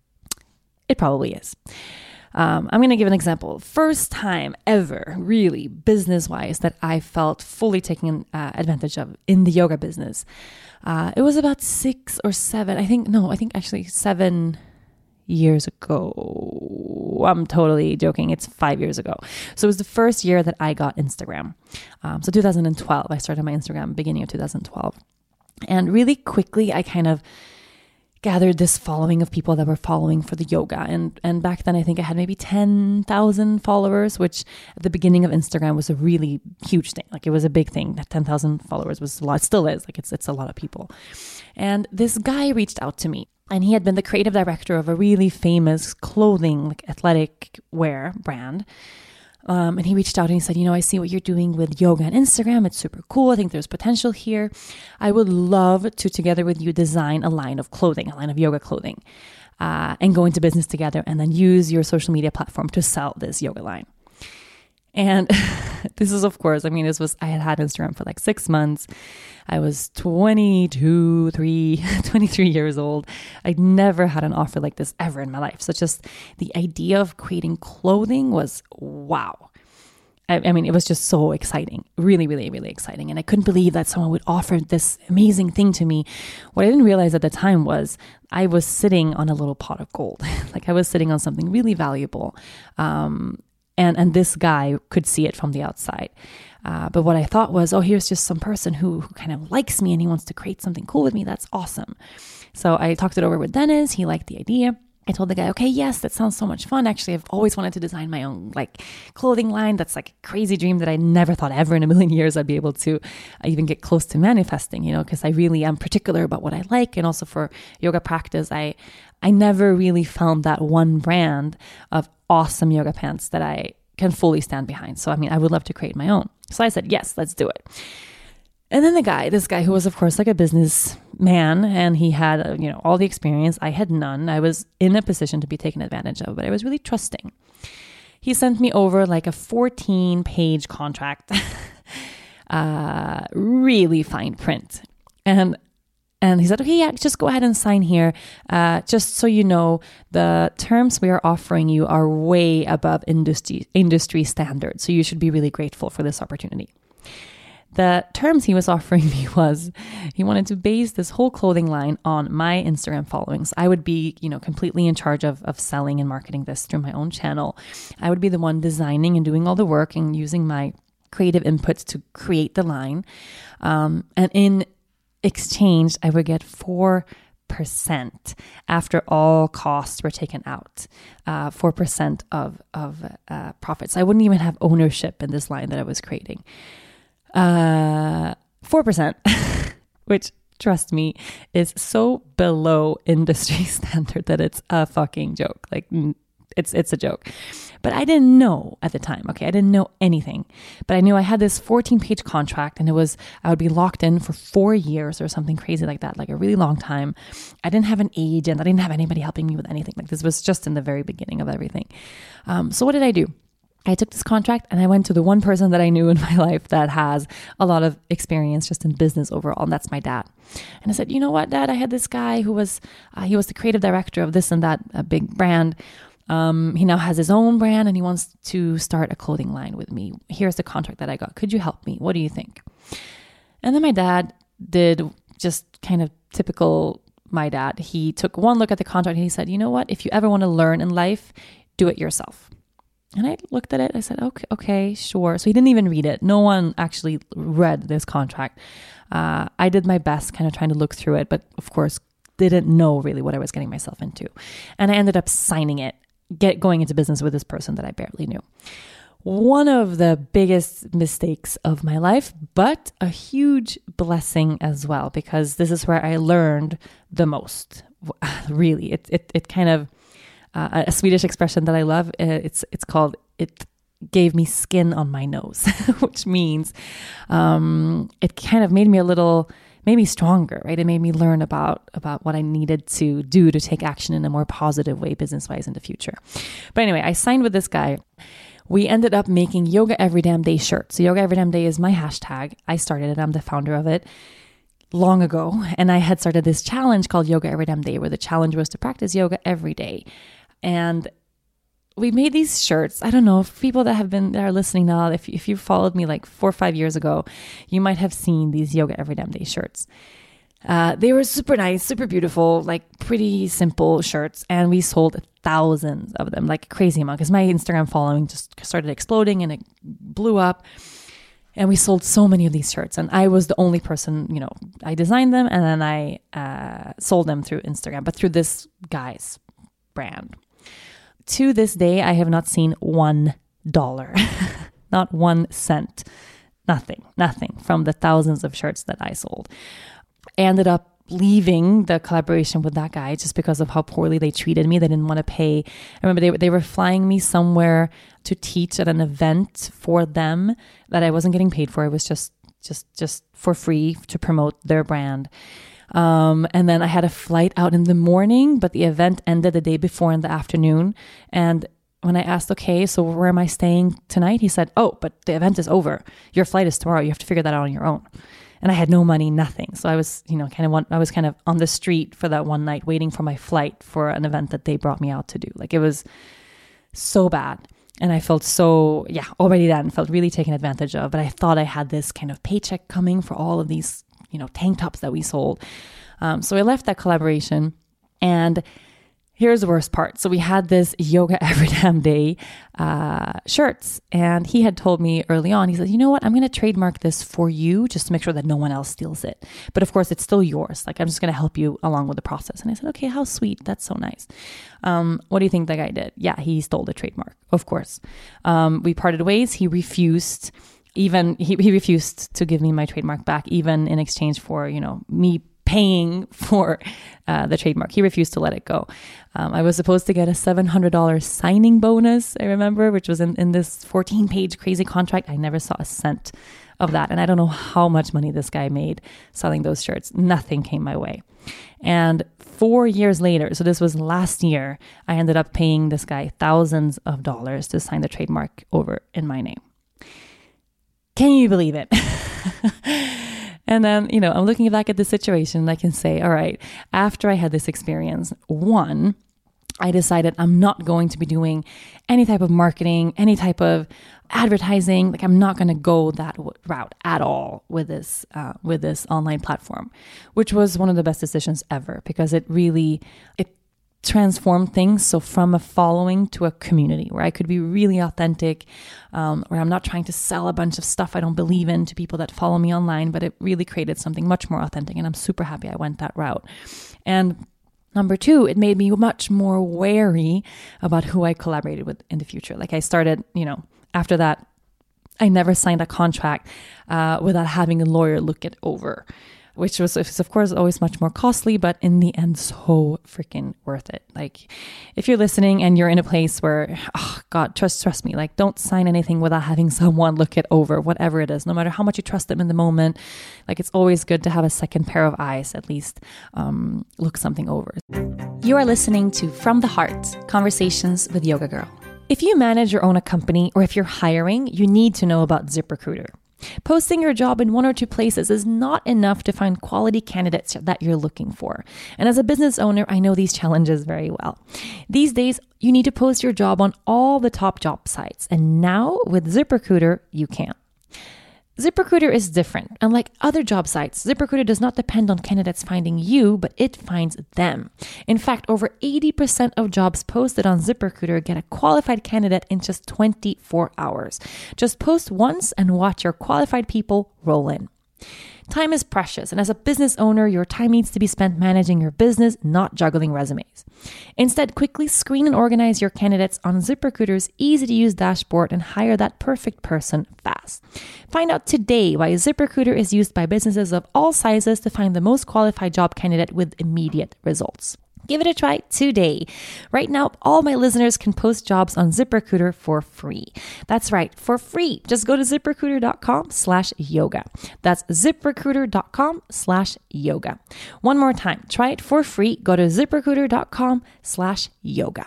it probably is. Um, I'm going to give an example. First time ever, really business-wise, that I felt fully taken uh, advantage of in the yoga business. Uh, it was about six or seven, I think, no, I think actually seven years ago. I'm totally joking. It's five years ago. So it was the first year that I got Instagram. Um, so two thousand twelve, I started my Instagram beginning of two thousand twelve. And really quickly, I kind of gathered this following of people that were following for the yoga. And and back then, I think I had maybe ten thousand followers, which at the beginning of Instagram was a really huge thing. Like it was a big thing. That ten thousand followers was a lot, still is. Like it's, it's a lot of people. And this guy reached out to me, and he had been the creative director of a really famous clothing, like athletic wear brand. Um, and he reached out and he said, you know, I see what you're doing with yoga and Instagram. It's super cool. I think there's potential here. I would love to, together with you, design a line of clothing, a line of yoga clothing, uh, and go into business together and then use your social media platform to sell this yoga line. And this is, of course, I mean, this was, I had had Instagram for like six months. I was twenty-two, three, twenty-three years old. I'd never had an offer like this ever in my life. So just the idea of creating clothing was wow. I, I mean, it was just so exciting, really, really, really exciting. And I couldn't believe that someone would offer this amazing thing to me. What I didn't realize at the time was I was sitting on a little pot of gold. Like I was sitting on something really valuable. Um, And and this guy could see it from the outside. Uh, but what I thought was, oh, here's just some person who, who kind of likes me and he wants to create something cool with me. That's awesome. So I talked it over with Dennis. He liked the idea. I told the guy, okay, yes, that sounds so much fun. Actually, I've always wanted to design my own like clothing line. That's like a crazy dream that I never thought ever in a million years I'd be able to even get close to manifesting, you know, because I really am particular about what I like. And also for yoga practice, I I never really found that one brand of awesome yoga pants that I can fully stand behind. So, I mean, I would love to create my own. So I said, yes, let's do it. And then the guy, this guy who was, of course, like a businessman, and he had, uh, you know, all the experience. I had none. I was in a position to be taken advantage of, but I was really trusting. He sent me over like a fourteen page contract, uh, really fine print. And And he said, okay, yeah, just go ahead and sign here. Uh, just so you know, the terms we are offering you are way above industry industry standards. So you should be really grateful for this opportunity. The terms he was offering me was he wanted to base this whole clothing line on my Instagram followings. I would be, you know, completely in charge of, of selling and marketing this through my own channel. I would be the one designing and doing all the work and using my creative inputs to create the line. Um, and in exchange, I would get four percent after all costs were taken out, uh, four percent of, of uh, profits. I wouldn't even have ownership in this line that I was creating. Uh, four percent, which, trust me, is so below industry standard that it's a fucking joke. Like, it's it's a joke. But I didn't know at the time, okay? I didn't know anything. But I knew I had this fourteen page contract, and it was, I would be locked in for four years or something crazy like that, like a really long time. I didn't have an agent. I didn't have anybody helping me with anything. Like this was just in the very beginning of everything. Um, so what did I do? I took this contract and I went to the one person that I knew in my life that has a lot of experience just in business overall, and that's my dad. And I said, you know what, Dad? I had this guy who was, uh, he was the creative director of this and that a big brand. Um, he now has his own brand and he wants to start a clothing line with me. Here's the contract that I got. Could you help me? What do you think? And then my dad did just kind of typical my dad. He took one look at the contract and he said, you know what? If you ever want to learn in life, do it yourself. And I looked at it. I said, okay, okay, sure. So he didn't even read it. No one actually read this contract. Uh, I did my best kind of trying to look through it, but of course didn't know really what I was getting myself into. And I ended up signing it, get going into business with this person that I barely knew. One of the biggest mistakes of my life, but a huge blessing as well, because this is where I learned the most. Really, it it it kind of uh, a Swedish expression that I love. It's it's called it gave me skin on my nose, which means um, it kind of made me a little made me stronger, right? It made me learn about, about what I needed to do to take action in a more positive way, business-wise, in the future. But anyway, I signed with this guy. We ended up making Yoga Every Damn Day shirts. So Yoga Every Damn Day is my hashtag. I started it. I'm the founder of it long ago. And I had started this challenge called Yoga Every Damn Day, where the challenge was to practice yoga every day. And we made these shirts. I don't know if people that have been that are listening now, if, if you followed me like four or five years ago, you might have seen these Yoga Every Damn Day shirts. Uh, they were super nice, super beautiful, like pretty simple shirts. And we sold thousands of them, like a crazy amount, because my Instagram following just started exploding and it blew up. And we sold so many of these shirts. And I was the only person, you know, I designed them and then I uh, sold them through Instagram, but through this guy's brand. To this day, I have not seen one dollar, not one cent, nothing, nothing from the thousands of shirts that I sold. I ended up leaving the collaboration with that guy just because of how poorly they treated me. They didn't want to pay. I remember they, they were flying me somewhere to teach at an event for them that I wasn't getting paid for. It was just, just, just for free to promote their brand. Um, and then I had a flight out in the morning, but the event ended the day before in the afternoon. And when I asked, okay, so where am I staying tonight? He said, oh, but the event is over. Your flight is tomorrow. You have to figure that out on your own. And I had no money, nothing. So I was, you know, kind of one, I was kind of on the street for that one night, waiting for my flight for an event that they brought me out to do. Like, it was so bad. And I felt so, yeah, already then felt really taken advantage of. But I thought I had this kind of paycheck coming for all of these, you know, tank tops that we sold. Um, so I left that collaboration, and here's the worst part. So we had this Yoga Every Damn Day uh, shirts, and he had told me early on, he said, you know what, I'm going to trademark this for you just to make sure that no one else steals it. But of course, it's still yours. Like, I'm just going to help you along with the process. And I said, okay, how sweet. That's so nice. Um, what do you think that guy did? Yeah, he stole the trademark, of course. Um, we parted ways. He refused even, he, he refused to give me my trademark back, even in exchange for, you know, me paying for uh, the trademark. He refused to let it go. Um, I was supposed to get a seven hundred dollars signing bonus, I remember, which was in, in this fourteen page crazy contract. I never saw a cent of that. And I don't know how much money this guy made selling those shirts. Nothing came my way. And four years later, so this was last year, I ended up paying this guy thousands of dollars to sign the trademark over in my name. Can you believe it? And then, you know, I'm looking back at the situation and I can say, all right, after I had this experience, one, I decided I'm not going to be doing any type of marketing, any type of advertising. Like, I'm not going to go that w- route at all with this, uh, with this online platform, which was one of the best decisions ever, because it really, it transform things. So from a following to a community where I could be really authentic, um, where I'm not trying to sell a bunch of stuff I don't believe in to people that follow me online, but it really created something much more authentic. And I'm super happy I went that route. And number two, it made me much more wary about who I collaborated with in the future. Like, I started, you know, after that, I never signed a contract uh, without having a lawyer look it over, which was, of course, always much more costly, but in the end, so freaking worth it. Like, if you're listening and you're in a place where, oh God, trust, trust me, like, don't sign anything without having someone look it over, whatever it is, no matter how much you trust them in the moment. Like, it's always good to have a second pair of eyes, at least um, look something over. You are listening to From the Heart, Conversations with Yoga Girl. If you manage or own a company, or if you're hiring, you need to know about ZipRecruiter. Posting your job in one or two places is not enough to find quality candidates that you're looking for. And as a business owner, I know these challenges very well. These days, you need to post your job on all the top job sites. And now with ZipRecruiter, you can. ZipRecruiter is different. Unlike other job sites, ZipRecruiter does not depend on candidates finding you, but it finds them. In fact, over eighty percent of jobs posted on ZipRecruiter get a qualified candidate in just twenty-four hours. Just post once and watch your qualified people roll in. Time is precious, and as a business owner, your time needs to be spent managing your business, not juggling resumes. Instead, quickly screen and organize your candidates on ZipRecruiter's easy-to-use dashboard and hire that perfect person fast. Find out today why ZipRecruiter is used by businesses of all sizes to find the most qualified job candidate with immediate results. Give it a try today. Right now, all my listeners can post jobs on ZipRecruiter for free. That's right, for free. Just go to ZipRecruiter.com slash yoga. That's ZipRecruiter.com slash yoga. One more time, try it for free. Go to ZipRecruiter.com slash yoga.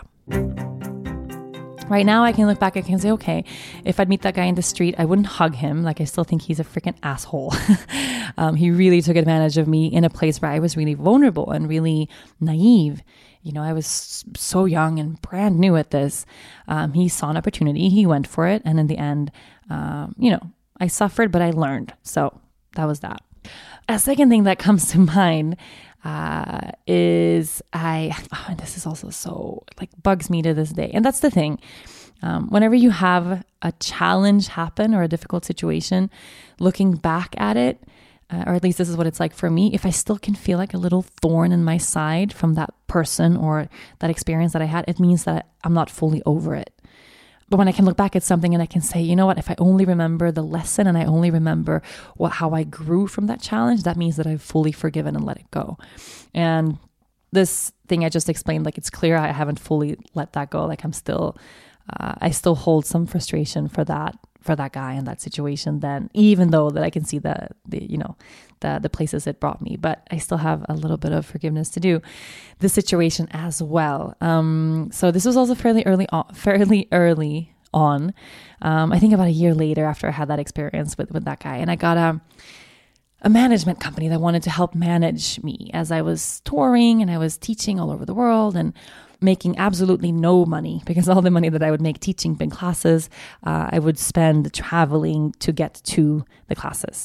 Right now, I can look back, I can say, okay, if I'd meet that guy in the street, I wouldn't hug him. Like, I still think he's a freaking asshole. um, he really took advantage of me in a place where I was really vulnerable and really naive. You know, I was so young and brand new at this. Um, he saw an opportunity, he went for it. And in the end, um, you know, I suffered, but I learned. So that was that. A second thing that comes to mind uh, is I, oh, and this is also so like bugs me to this day. And that's the thing. Um, whenever you have a challenge happen or a difficult situation, looking back at it, uh, or at least this is what it's like for me, if I still can feel like a little thorn in my side from that person or that experience that I had, it means that I'm not fully over it. But when I can look back at something and I can say, you know what, if I only remember the lesson and I only remember what how I grew from that challenge, that means that I've fully forgiven and let it go. And this thing I just explained, like it's clear I haven't fully let that go. Like I'm still, uh, I still hold some frustration for that, for that guy in that situation then, even though that I can see the, the you know, the the places it brought me, but I still have a little bit of forgiveness to do. The situation as well. Um, so this was also fairly early on, fairly early on. Um, I think about a year later after I had that experience with, with that guy, and I got a, a management company that wanted to help manage me as I was touring and I was teaching all over the world and making absolutely no money, because all the money that I would make teaching big classes, uh, I would spend traveling to get to the classes.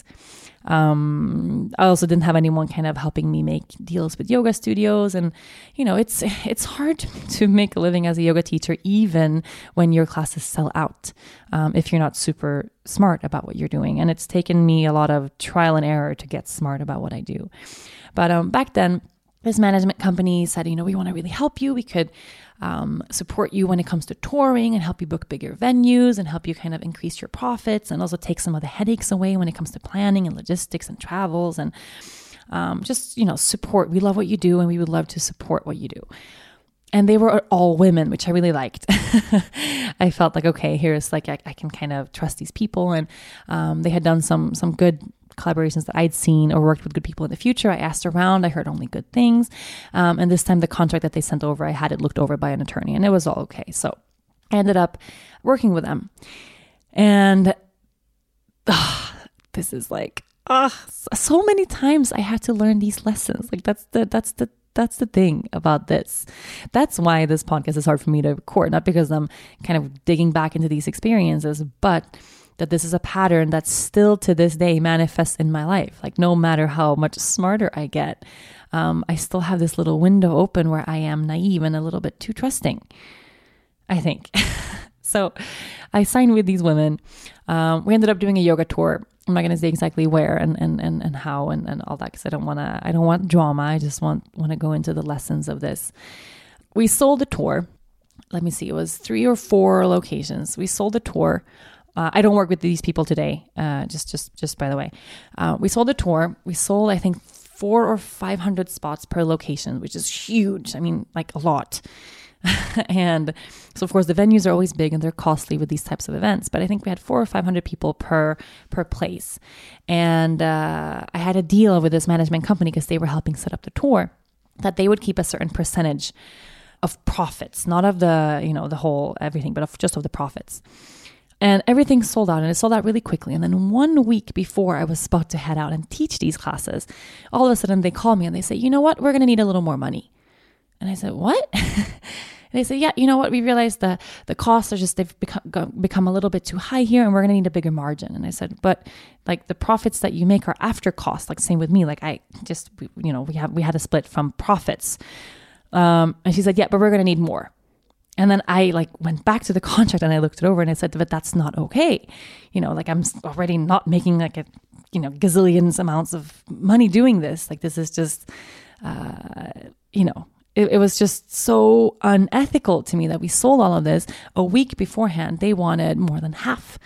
Um, I also didn't have anyone kind of helping me make deals with yoga studios. And, you know, it's, it's hard to make a living as a yoga teacher, even when your classes sell out, um, if you're not super smart about what you're doing. And it's taken me a lot of trial and error to get smart about what I do. But, um, back then, this management company said, you know, we want to really help you. We could um, support you when it comes to touring and help you book bigger venues and help you kind of increase your profits and also take some of the headaches away when it comes to planning and logistics and travels and um, just, you know, support. We love what you do and we would love to support what you do. And they were all women, which I really liked. I felt like, okay, here's like, I, I can kind of trust these people. And um, they had done some some good collaborations that I'd seen or worked with good people in the future. I asked around, I heard only good things. Um, and this time the contract that they sent over, I had it looked over by an attorney and it was all okay. So I ended up working with them. And uh, this is like, uh, so many times I had to learn these lessons. Like that's the, that's the, that's the thing about this. That's why this podcast is hard for me to record, not because I'm kind of digging back into these experiences, but that this is a pattern that still to this day manifests in my life. Like no matter how much smarter I get, um, I still have this little window open where I am naive and a little bit too trusting, I think. So I signed with these women. Um, we ended up doing a yoga tour. I'm not going to say exactly where and, and, and, and how and, and all that, because I don't want to, I don't want drama. I just want, want to go into the lessons of this. We sold the tour. Let me see. It was three or four locations. We sold the tour. Uh, I don't work with these people today. Uh, just, just, just by the way, uh, we sold a tour. We sold, I think, four or five hundred spots per location, which is huge. I mean, like a lot. And so, of course, the venues are always big and they're costly with these types of events. But I think we had four or five hundred people per per place. And uh, I had a deal with this management company because they were helping set up the tour, that they would keep a certain percentage of profits, not of the, you know, the whole everything, but of just of the profits. And everything sold out, and it sold out really quickly. And then one week before I was about to head out and teach these classes, all of a sudden they call me and they say, you know what, we're going to need a little more money. And I said, what? And they say, yeah, you know what, we realized the, the costs are just, they've become, become a little bit too high here and we're going to need a bigger margin. And I said, but like the profits that you make are after cost, like same with me. Like I just, you know, we have, we had a split from profits. Um, and she said, yeah, but we're going to need more. And then I like went back to the contract and I looked it over and I said, but that's not okay. You know, like I'm already not making like a, you know, gazillions amounts of money doing this. Like this is just, uh, you know, it, it was just so unethical to me that we sold all of this a week beforehand. They wanted more than half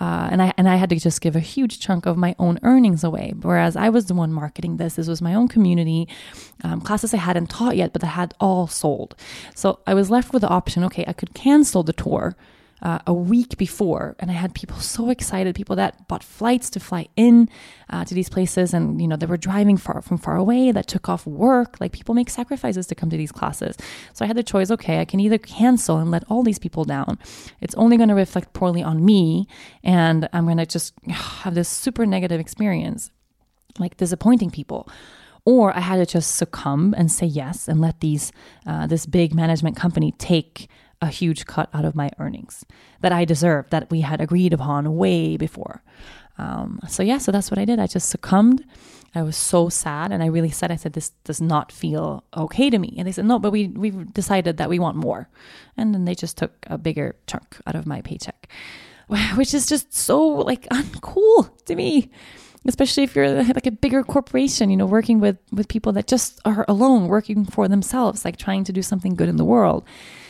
Uh, and I and I had to just give a huge chunk of my own earnings away. Whereas I was the one marketing this. This was my own community, um, classes I hadn't taught yet, but I had all sold. So I was left with the option, okay, I could cancel the tour uh, a week before. And I had people so excited, people that bought flights to fly in uh, to these places. And, you know, they were driving far from far away, that took off work. Like, people make sacrifices to come to these classes. So I had the choice, okay, I can either cancel and let all these people down. It's only going to reflect poorly on me. And I'm going to just have this super negative experience, like disappointing people. Or I had to just succumb and say yes and let these uh, this big management company take a huge cut out of my earnings that I deserved, that we had agreed upon way before. Um, so yeah, so that's what I did. I just succumbed. I was so sad. And I really said, I said, this does not feel okay to me. And they said, no, but we, we've decided that we want more. And then they just took a bigger chunk out of my paycheck, which is just so like uncool to me. Especially if you're like a bigger corporation, you know, working with, with people that just are alone, working for themselves, like trying to do something good in the world.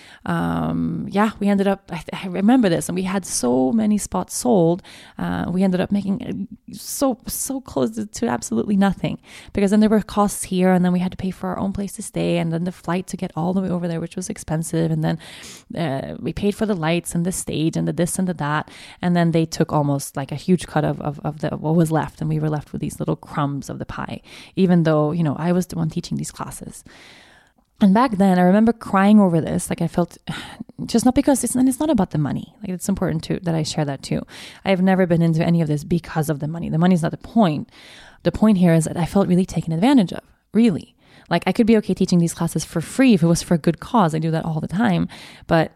Um, yeah, we ended up, I, I remember this, and we had so many spots sold. Uh, we ended up making so, so close to, to absolutely nothing, because then there were costs here, and then we had to pay for our own place to stay, and then the flight to get all the way over there, which was expensive. And then, uh, we paid for the lights and the stage and the this and the that. And then they took almost like a huge cut of, of, of the, what was left. And we were left with these little crumbs of the pie, even though, you know, I was the one teaching these classes. And back then, I remember crying over this. Like, I felt just not because it's, and it's not about the money. Like, it's important too that I share that too. I have never been into any of this because of the money. The money is not the point. The point here is that I felt really taken advantage of, really. Like, I could be okay teaching these classes for free if it was for a good cause. I do that all the time. But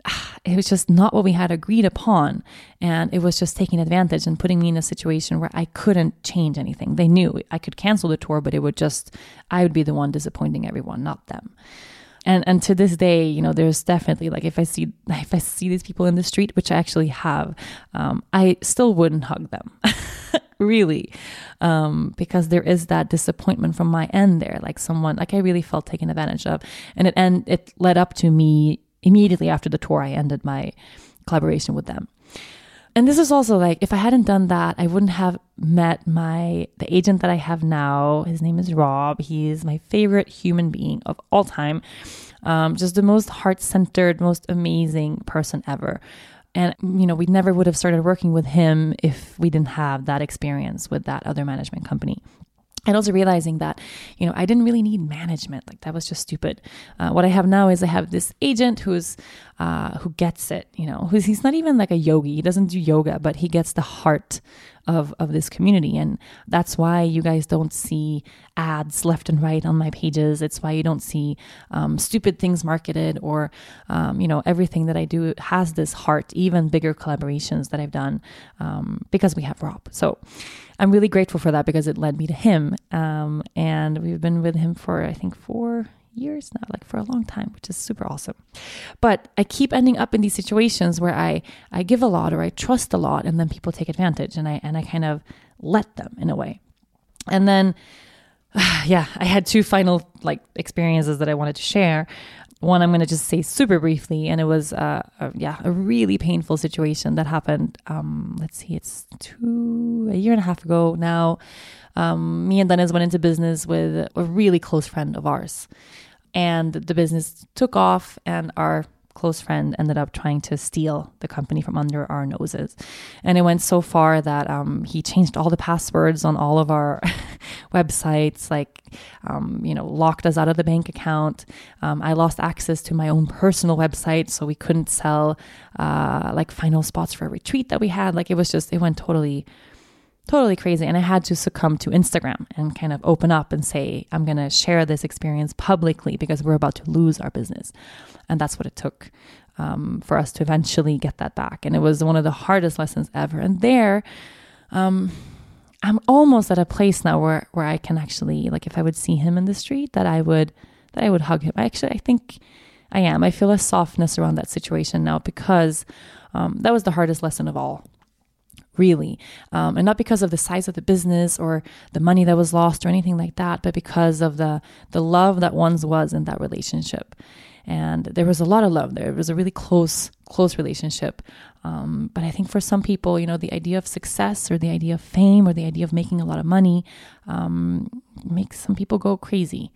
it was just not what we had agreed upon. And it was just taking advantage and putting me in a situation where I couldn't change anything. They knew I could cancel the tour, but it would just, I would be the one disappointing everyone, not them. And and to this day, you know, there's definitely, like, if I see, if I see these people in the street, which I actually have, um, I still wouldn't hug them. Really, um, because there is that disappointment from my end there. Like, someone, like, I really felt taken advantage of. And it, and it led up to me immediately after the tour, I ended my collaboration with them. And this is also like, if I hadn't done that, I wouldn't have met my, the agent that I have now. His name is Rob. He is my favorite human being of all time. Um, just the most heart-centered, most amazing person ever. And, you know, we never would have started working with him if we didn't have that experience with that other management company. And also realizing that, you know, I didn't really need management. Like, that was just stupid. Uh, what I have now is I have this agent who's, uh, who gets it, you know, who's, he's not even like a yogi. He doesn't do yoga, but he gets the heart of, of this community. And that's why you guys don't see ads left and right on my pages. It's why you don't see, um, stupid things marketed, or, um, you know, everything that I do has this heart, even bigger collaborations that I've done, um, because we have Rob. So I'm really grateful for that, because it led me to him. Um, and we've been with him for, I think, four years now, like for a long time, which is super awesome. But I keep ending up in these situations where I, I give a lot, or I trust a lot, and then people take advantage, and I, and I kind of let them in a way. And then, uh, yeah, I had two final like experiences that I wanted to share. One, I'm going to just say super briefly, and it was, uh, a, yeah, a really painful situation that happened. Um, let's see, it's two, a year and a half ago now. Um, me and Dennis went into business with a really close friend of ours, and the business took off, and our close friend ended up trying to steal the company from under our noses. And it went so far that um, he changed all the passwords on all of our websites, like, um, you know, locked us out of the bank account. Um, I lost access to my own personal website, so we couldn't sell uh, like final spots for a retreat that we had. Like, it was just, it went totally Totally crazy. And I had to succumb to Instagram and kind of open up and say, I'm going to share this experience publicly because we're about to lose our business. And that's what it took um, for us to eventually get that back. And it was one of the hardest lessons ever. And there, um, I'm almost at a place now where, where I can actually, like, if I would see him in the street, that I would, that I would hug him. I actually, I think I am. I feel a softness around that situation now, because um, that was the hardest lesson of all. Really. Um, and not because of the size of the business or the money that was lost or anything like that, but because of the, the love that once was in that relationship. And there was a lot of love there. It was a really close, close relationship. Um, but I think for some people, you know, the idea of success or the idea of fame or the idea of making a lot of money um, makes some people go crazy.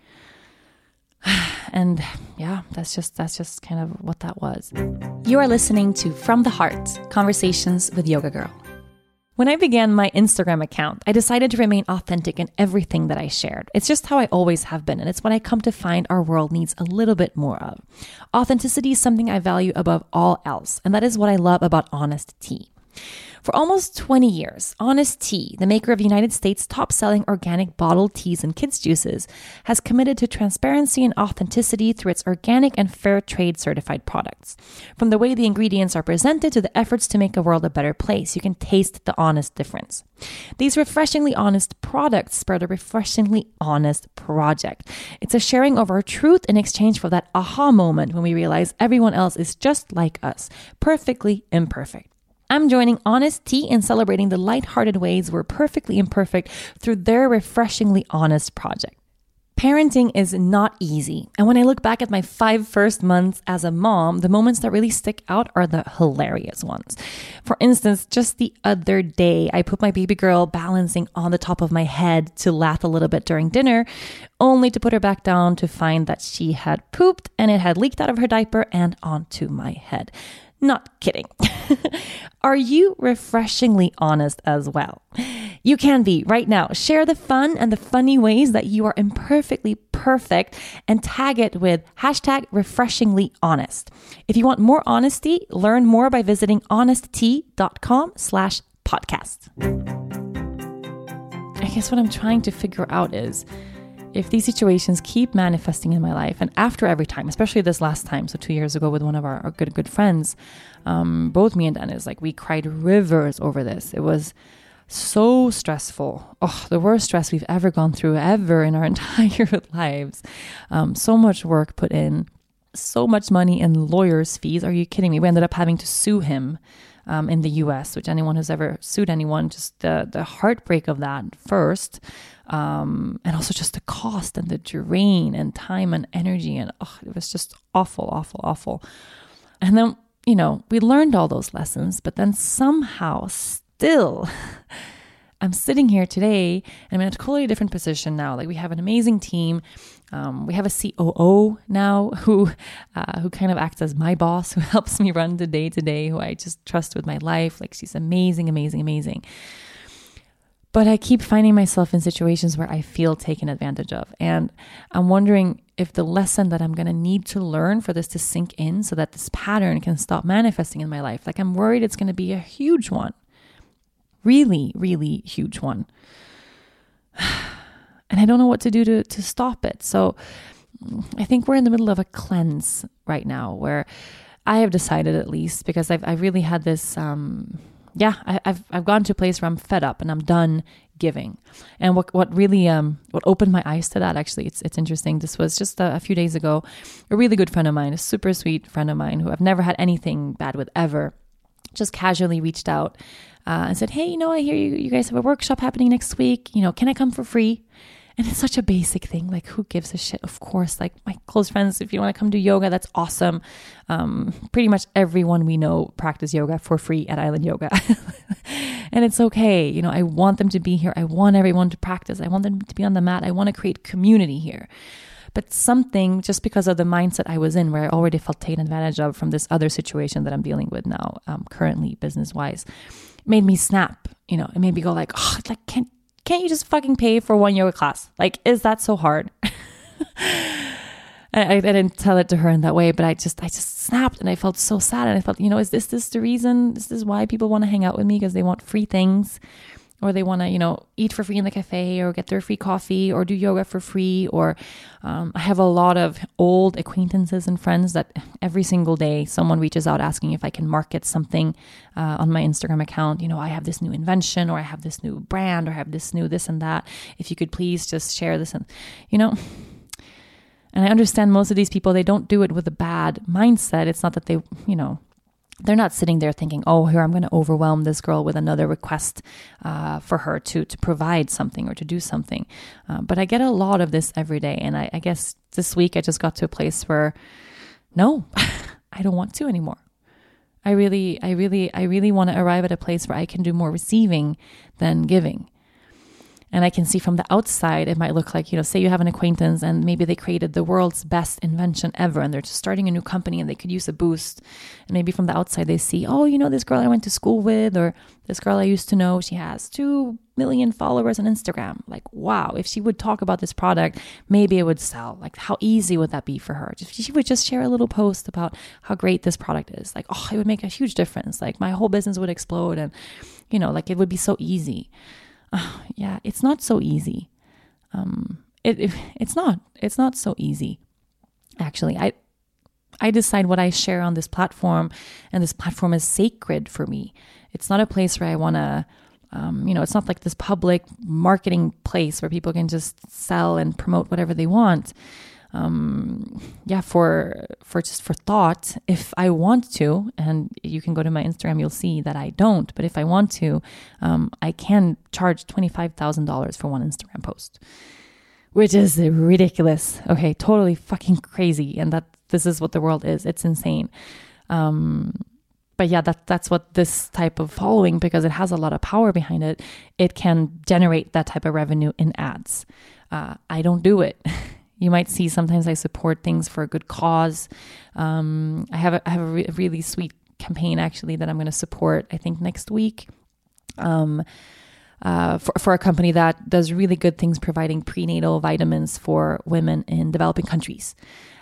And yeah, that's just that's just kind of what that was. You are listening to From the Heart, Conversations with Yoga Girl. When I began my Instagram account, I decided to remain authentic in everything that I shared. It's just how I always have been, and it's what I come to find our world needs a little bit more of. Authenticity is something I value above all else, and that is what I love about Honest Tea. For almost twenty years, Honest Tea, the maker of the United States' top-selling organic bottled teas and kids' juices, has committed to transparency and authenticity through its organic and fair trade certified products. From the way the ingredients are presented to the efforts to make a world a better place, you can taste the honest difference. These refreshingly honest products spread a refreshingly honest project. It's a sharing of our truth in exchange for that aha moment when we realize everyone else is just like us, perfectly imperfect. I'm joining Honest Tea in celebrating the lighthearted ways we're perfectly imperfect through their refreshingly honest project. Parenting is not easy. And when I look back at my five first months as a mom, the moments that really stick out are the hilarious ones. For instance, just the other day, I put my baby girl balancing on the top of my head to laugh a little bit during dinner, only to put her back down to find that she had pooped and it had leaked out of her diaper and onto my head. Not kidding. Are you refreshingly honest as well? You can be right now. Share the fun and the funny ways that you are imperfectly perfect and tag it with hashtag refreshingly honest. If you want more honesty, learn more by visiting honesttea.com slash podcast. I guess what I'm trying to figure out is, if these situations keep manifesting in my life, and after every time, especially this last time, so two years ago with one of our, our good, good friends, um, both me and Dennis, like we cried rivers over this. It was so stressful. Oh, the worst stress we've ever gone through ever in our entire lives. Um, so much work put in, so much money in lawyers' fees. Are you kidding me? We ended up having to sue him um, in the U S, which anyone who's ever sued anyone, just the, the heartbreak of that first. Um, and also just the cost and the drain and time and energy. And oh, it was just awful, awful, awful. And then, you know, we learned all those lessons, but then somehow still I'm sitting here today and I'm in a totally different position now. Like we have an amazing team. Um, we have a C O O now who, uh, who kind of acts as my boss, who helps me run the day to day, who I just trust with my life. Like she's amazing, amazing, amazing. But I keep finding myself in situations where I feel taken advantage of. And I'm wondering if the lesson that I'm going to need to learn for this to sink in so that this pattern can stop manifesting in my life. Like I'm worried it's going to be a huge one. Really, really huge one. And I don't know what to do to, to stop it. So I think we're in the middle of a cleanse right now where I have decided, at least, because I've, I've really had this... Um, Yeah, I, I've I've gone to a place where I'm fed up and I'm done giving. And what what really um what opened my eyes to that, actually, it's it's interesting. This was just a, a few days ago. A really good friend of mine, a super sweet friend of mine who I've never had anything bad with ever, just casually reached out uh, and said, "Hey, you know, I hear you you guys have a workshop happening next week. You know, can I come for free?" And it's such a basic thing. Like, who gives a shit? Of course, like my close friends, if you want to come do yoga, that's awesome. Um, pretty much everyone we know practice yoga for free at Island Yoga. And it's okay. You know, I want them to be here. I want everyone to practice. I want them to be on the mat. I want to create community here. But something, just because of the mindset I was in, where I already felt taken advantage of from this other situation that I'm dealing with now, um, currently business-wise, made me snap. You know, it made me go like, oh, like, can't, Can't you just fucking pay for one yoga class? Like, is that so hard? I, I didn't tell it to her in that way, but I just, I just snapped and I felt so sad. And I felt, you know, is this, this the reason? Is this why people want to hang out with me? Because they want free things, or they want to, you know, eat for free in the cafe, or get their free coffee, or do yoga for free. Or um, I have a lot of old acquaintances and friends that every single day someone reaches out asking if I can market something uh, on my Instagram account. You know, I have this new invention, or I have this new brand, or I have this new this and that. If you could please just share this. And, you know, and I understand most of these people, they don't do it with a bad mindset. It's not that they, you know, they're not sitting there thinking, oh, here, I'm going to overwhelm this girl with another request uh, for her to to provide something or to do something. Uh, but I get a lot of this every day. And I, I guess this week I just got to a place where no, I don't want to anymore. I really, I really, I really want to arrive at a place where I can do more receiving than giving. And I can see from the outside, it might look like, you know, say you have an acquaintance and maybe they created the world's best invention ever and they're just starting a new company and they could use a boost. And maybe from the outside they see, oh, you know, this girl I went to school with, or this girl I used to know, she has two million followers on Instagram. Like, wow, if she would talk about this product, maybe it would sell. Like, how easy would that be for her? If she would just share a little post about how great this product is. Like, oh, it would make a huge difference. Like, my whole business would explode and, you know, like it would be so easy. Uh, yeah, it's not so easy. Um, it, it it's not. It's not so easy. Actually, I I decide what I share on this platform, and this platform is sacred for me. It's not a place where I want to, um, you know, it's not like this public marketing place where people can just sell and promote whatever they want. Um, yeah, for, for just for thought, if I want to, and you can go to my Instagram, you'll see that I don't, but if I want to, um, I can charge twenty-five thousand dollars for one Instagram post, which is ridiculous. Okay. Totally fucking crazy. And that this is what the world is. It's insane. Um, But yeah, that that's what this type of following, because it has a lot of power behind it, it can generate that type of revenue in ads. Uh, I don't do it. You might see sometimes I support things for a good cause. Um, I have a, I have a re- really sweet campaign actually that I'm going to support, I think next week, um, uh, for, for a company that does really good things providing prenatal vitamins for women in developing countries.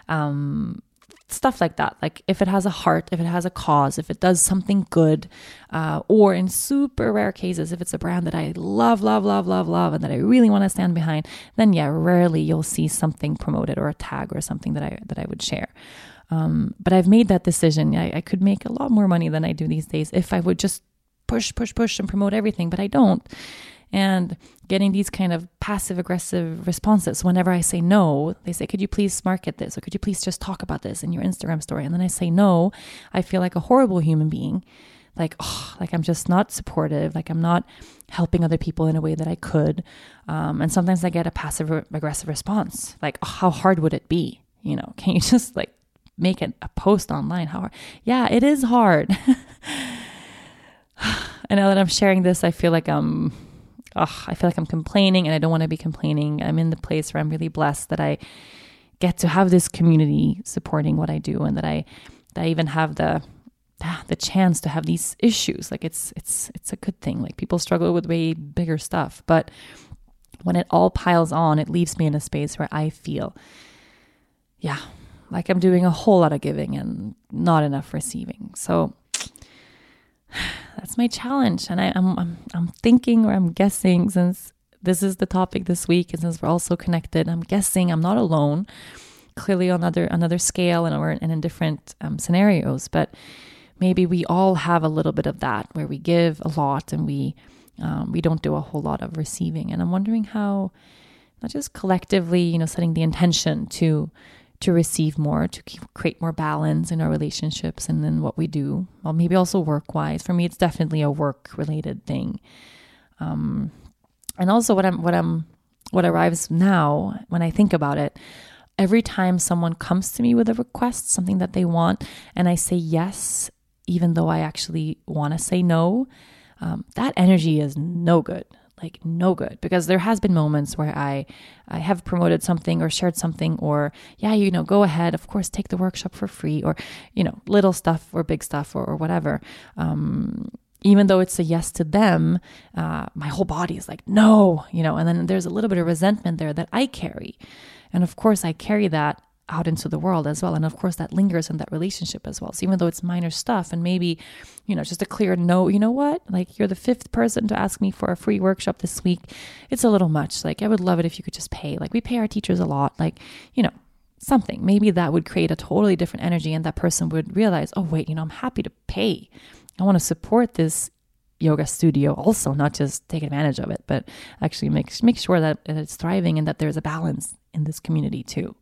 Um, Stuff like that. Like if it has a heart, if it has a cause, if it does something good, uh, or in super rare cases, if it's a brand that I love, love, love, love, love, and that I really want to stand behind, then yeah, rarely you'll see something promoted or a tag or something that I that I would share. Um, but I've made that decision. I, I could make a lot more money than I do these days if I would just push, push, push and promote everything, but I don't. And getting these kind of passive aggressive responses whenever I say no, they say, could you please market this? Or could you please just talk about this in your Instagram story? And then I say no, I feel like a horrible human being. Like, oh, like I'm just not supportive. Like I'm not helping other people in a way that I could. Um, and sometimes I get a passive aggressive response. Like, oh, how hard would it be? You know, can you just like make it a post online? How hard? Yeah, it is hard. And now that I'm sharing this, I feel like I'm Oh, I feel like I'm complaining, and I don't want to be complaining. I'm in the place where I'm really blessed that I get to have this community supporting what I do, and that I, that I even have the, the chance to have these issues. Like it's, it's, it's a good thing. Like people struggle with way bigger stuff, but when it all piles on, it leaves me in a space where I feel, yeah, like I'm doing a whole lot of giving and not enough receiving. So that's my challenge. And I, I'm, I'm, I'm thinking, or I'm guessing, since this is the topic this week, and since we're all so connected, I'm guessing I'm not alone, clearly on another, another scale and, or, and in different um, scenarios, but maybe we all have a little bit of that where we give a lot and we, um, we don't do a whole lot of receiving. And I'm wondering how, not just collectively, you know, setting the intention to to receive more, to keep, create more balance in our relationships and in what we do. Well, maybe also work-wise. For me, it's definitely a work-related thing. Um, and also what I'm, what I'm, what arrives now when I think about it, every time someone comes to me with a request, something that they want, and I say yes, even though I actually want to say no, um, that energy is no good. Like no good, because there has been moments where I, I have promoted something or shared something, or yeah, you know, go ahead, of course, take the workshop for free, or, you know, little stuff or big stuff or, or whatever. Um, even though it's a yes to them, uh, my whole body is like, no, you know, and then there's a little bit of resentment there that I carry. And of course I carry that out into the world as well. And of course that lingers in that relationship as well. So even though it's minor stuff, and maybe, you know, just a clear no, you know what, like you're the fifth person to ask me for a free workshop this week. It's a little much. Like I would love it if you could just pay. Like we pay our teachers a lot, like, you know, something, maybe that would create a totally different energy. And that person would realize, oh wait, you know, I'm happy to pay. I want to support this yoga studio also, not just take advantage of it, but actually make, make sure that it's thriving and that there's a balance in this community too.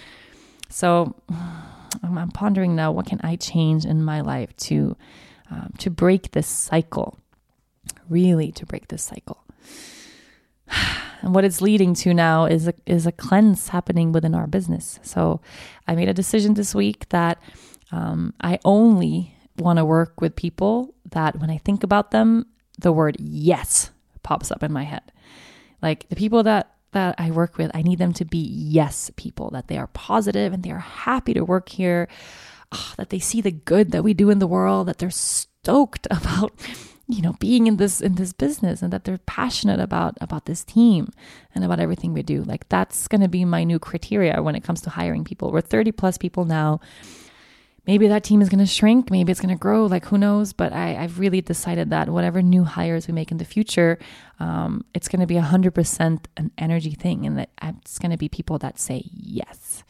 So um, I'm pondering now, what can I change in my life to um, to break this cycle, really to break this cycle. And what it's leading to now is a, is a cleanse happening within our business. So I made a decision this week that um, I only want to work with people that when I think about them, the word yes pops up in my head. Like the people that that I work with, I need them to be yes people, that they are positive and they are happy to work here, oh, that they see the good that we do in the world, that they're stoked about, you know, being in this in this business, and that they're passionate about about this team and about everything we do. Like that's going to be my new criteria when it comes to hiring people. We're thirty plus people now. Maybe that team is going to shrink. Maybe it's going to grow. Like, who knows? But I, I've really decided that whatever new hires we make in the future, um, it's going to be one hundred percent an energy thing. And that it's going to be people that say yes.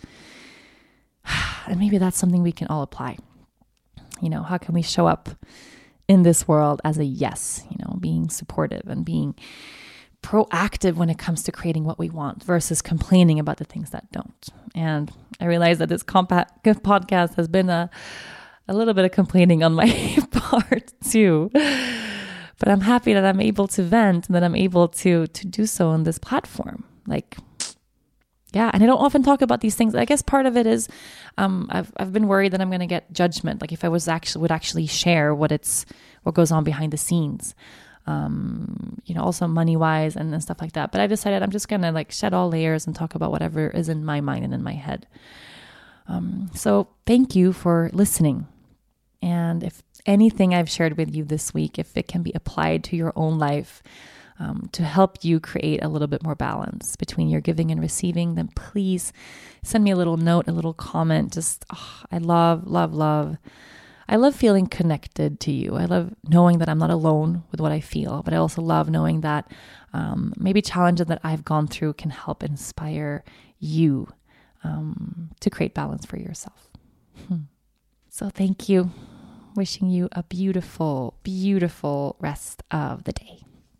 And maybe that's something we can all apply. You know, how can we show up in this world as a yes? You know, being supportive and being proactive when it comes to creating what we want versus complaining about the things that don't. And I realize that this compa- podcast has been a, a little bit of complaining on my part too. But I'm happy that I'm able to vent and that I'm able to to do so on this platform. Like, yeah, and I don't often talk about these things. I guess part of it is um, I've I've been worried that I'm going to get judgment. Like if I was actually would actually share what it's what goes on behind the scenes. Um, you know, also money wise and, and stuff like that. But I decided I'm just going to like shed all layers and talk about whatever is in my mind and in my head. Um, so thank you for listening. And if anything I've shared with you this week, if it can be applied to your own life, um, to help you create a little bit more balance between your giving and receiving, then please send me a little note, a little comment. Just, oh, I love, love, love. I love feeling connected to you. I love knowing that I'm not alone with what I feel, but I also love knowing that um, maybe challenges that I've gone through can help inspire you um, to create balance for yourself. Hmm. So thank you. Wishing you a beautiful, beautiful rest of the day.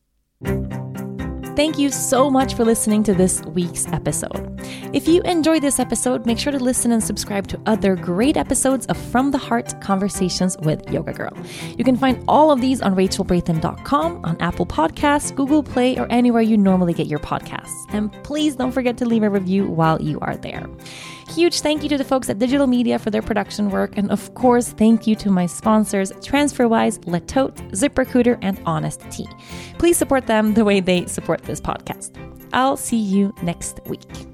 Thank you so much for listening to this week's episode. If you enjoyed this episode, make sure to listen and subscribe to other great episodes of From the Heart Conversations with Yoga Girl. You can find all of these on rachel braithen dot com, on Apple Podcasts, Google Play, or anywhere you normally get your podcasts. And please don't forget to leave a review while you are there. Huge thank you to the folks at Digital Media for their production work. And of course, thank you to my sponsors, TransferWise, Letote, ZipRecruiter, and Honest Tea. Please support them the way they support this podcast. I'll see you next week.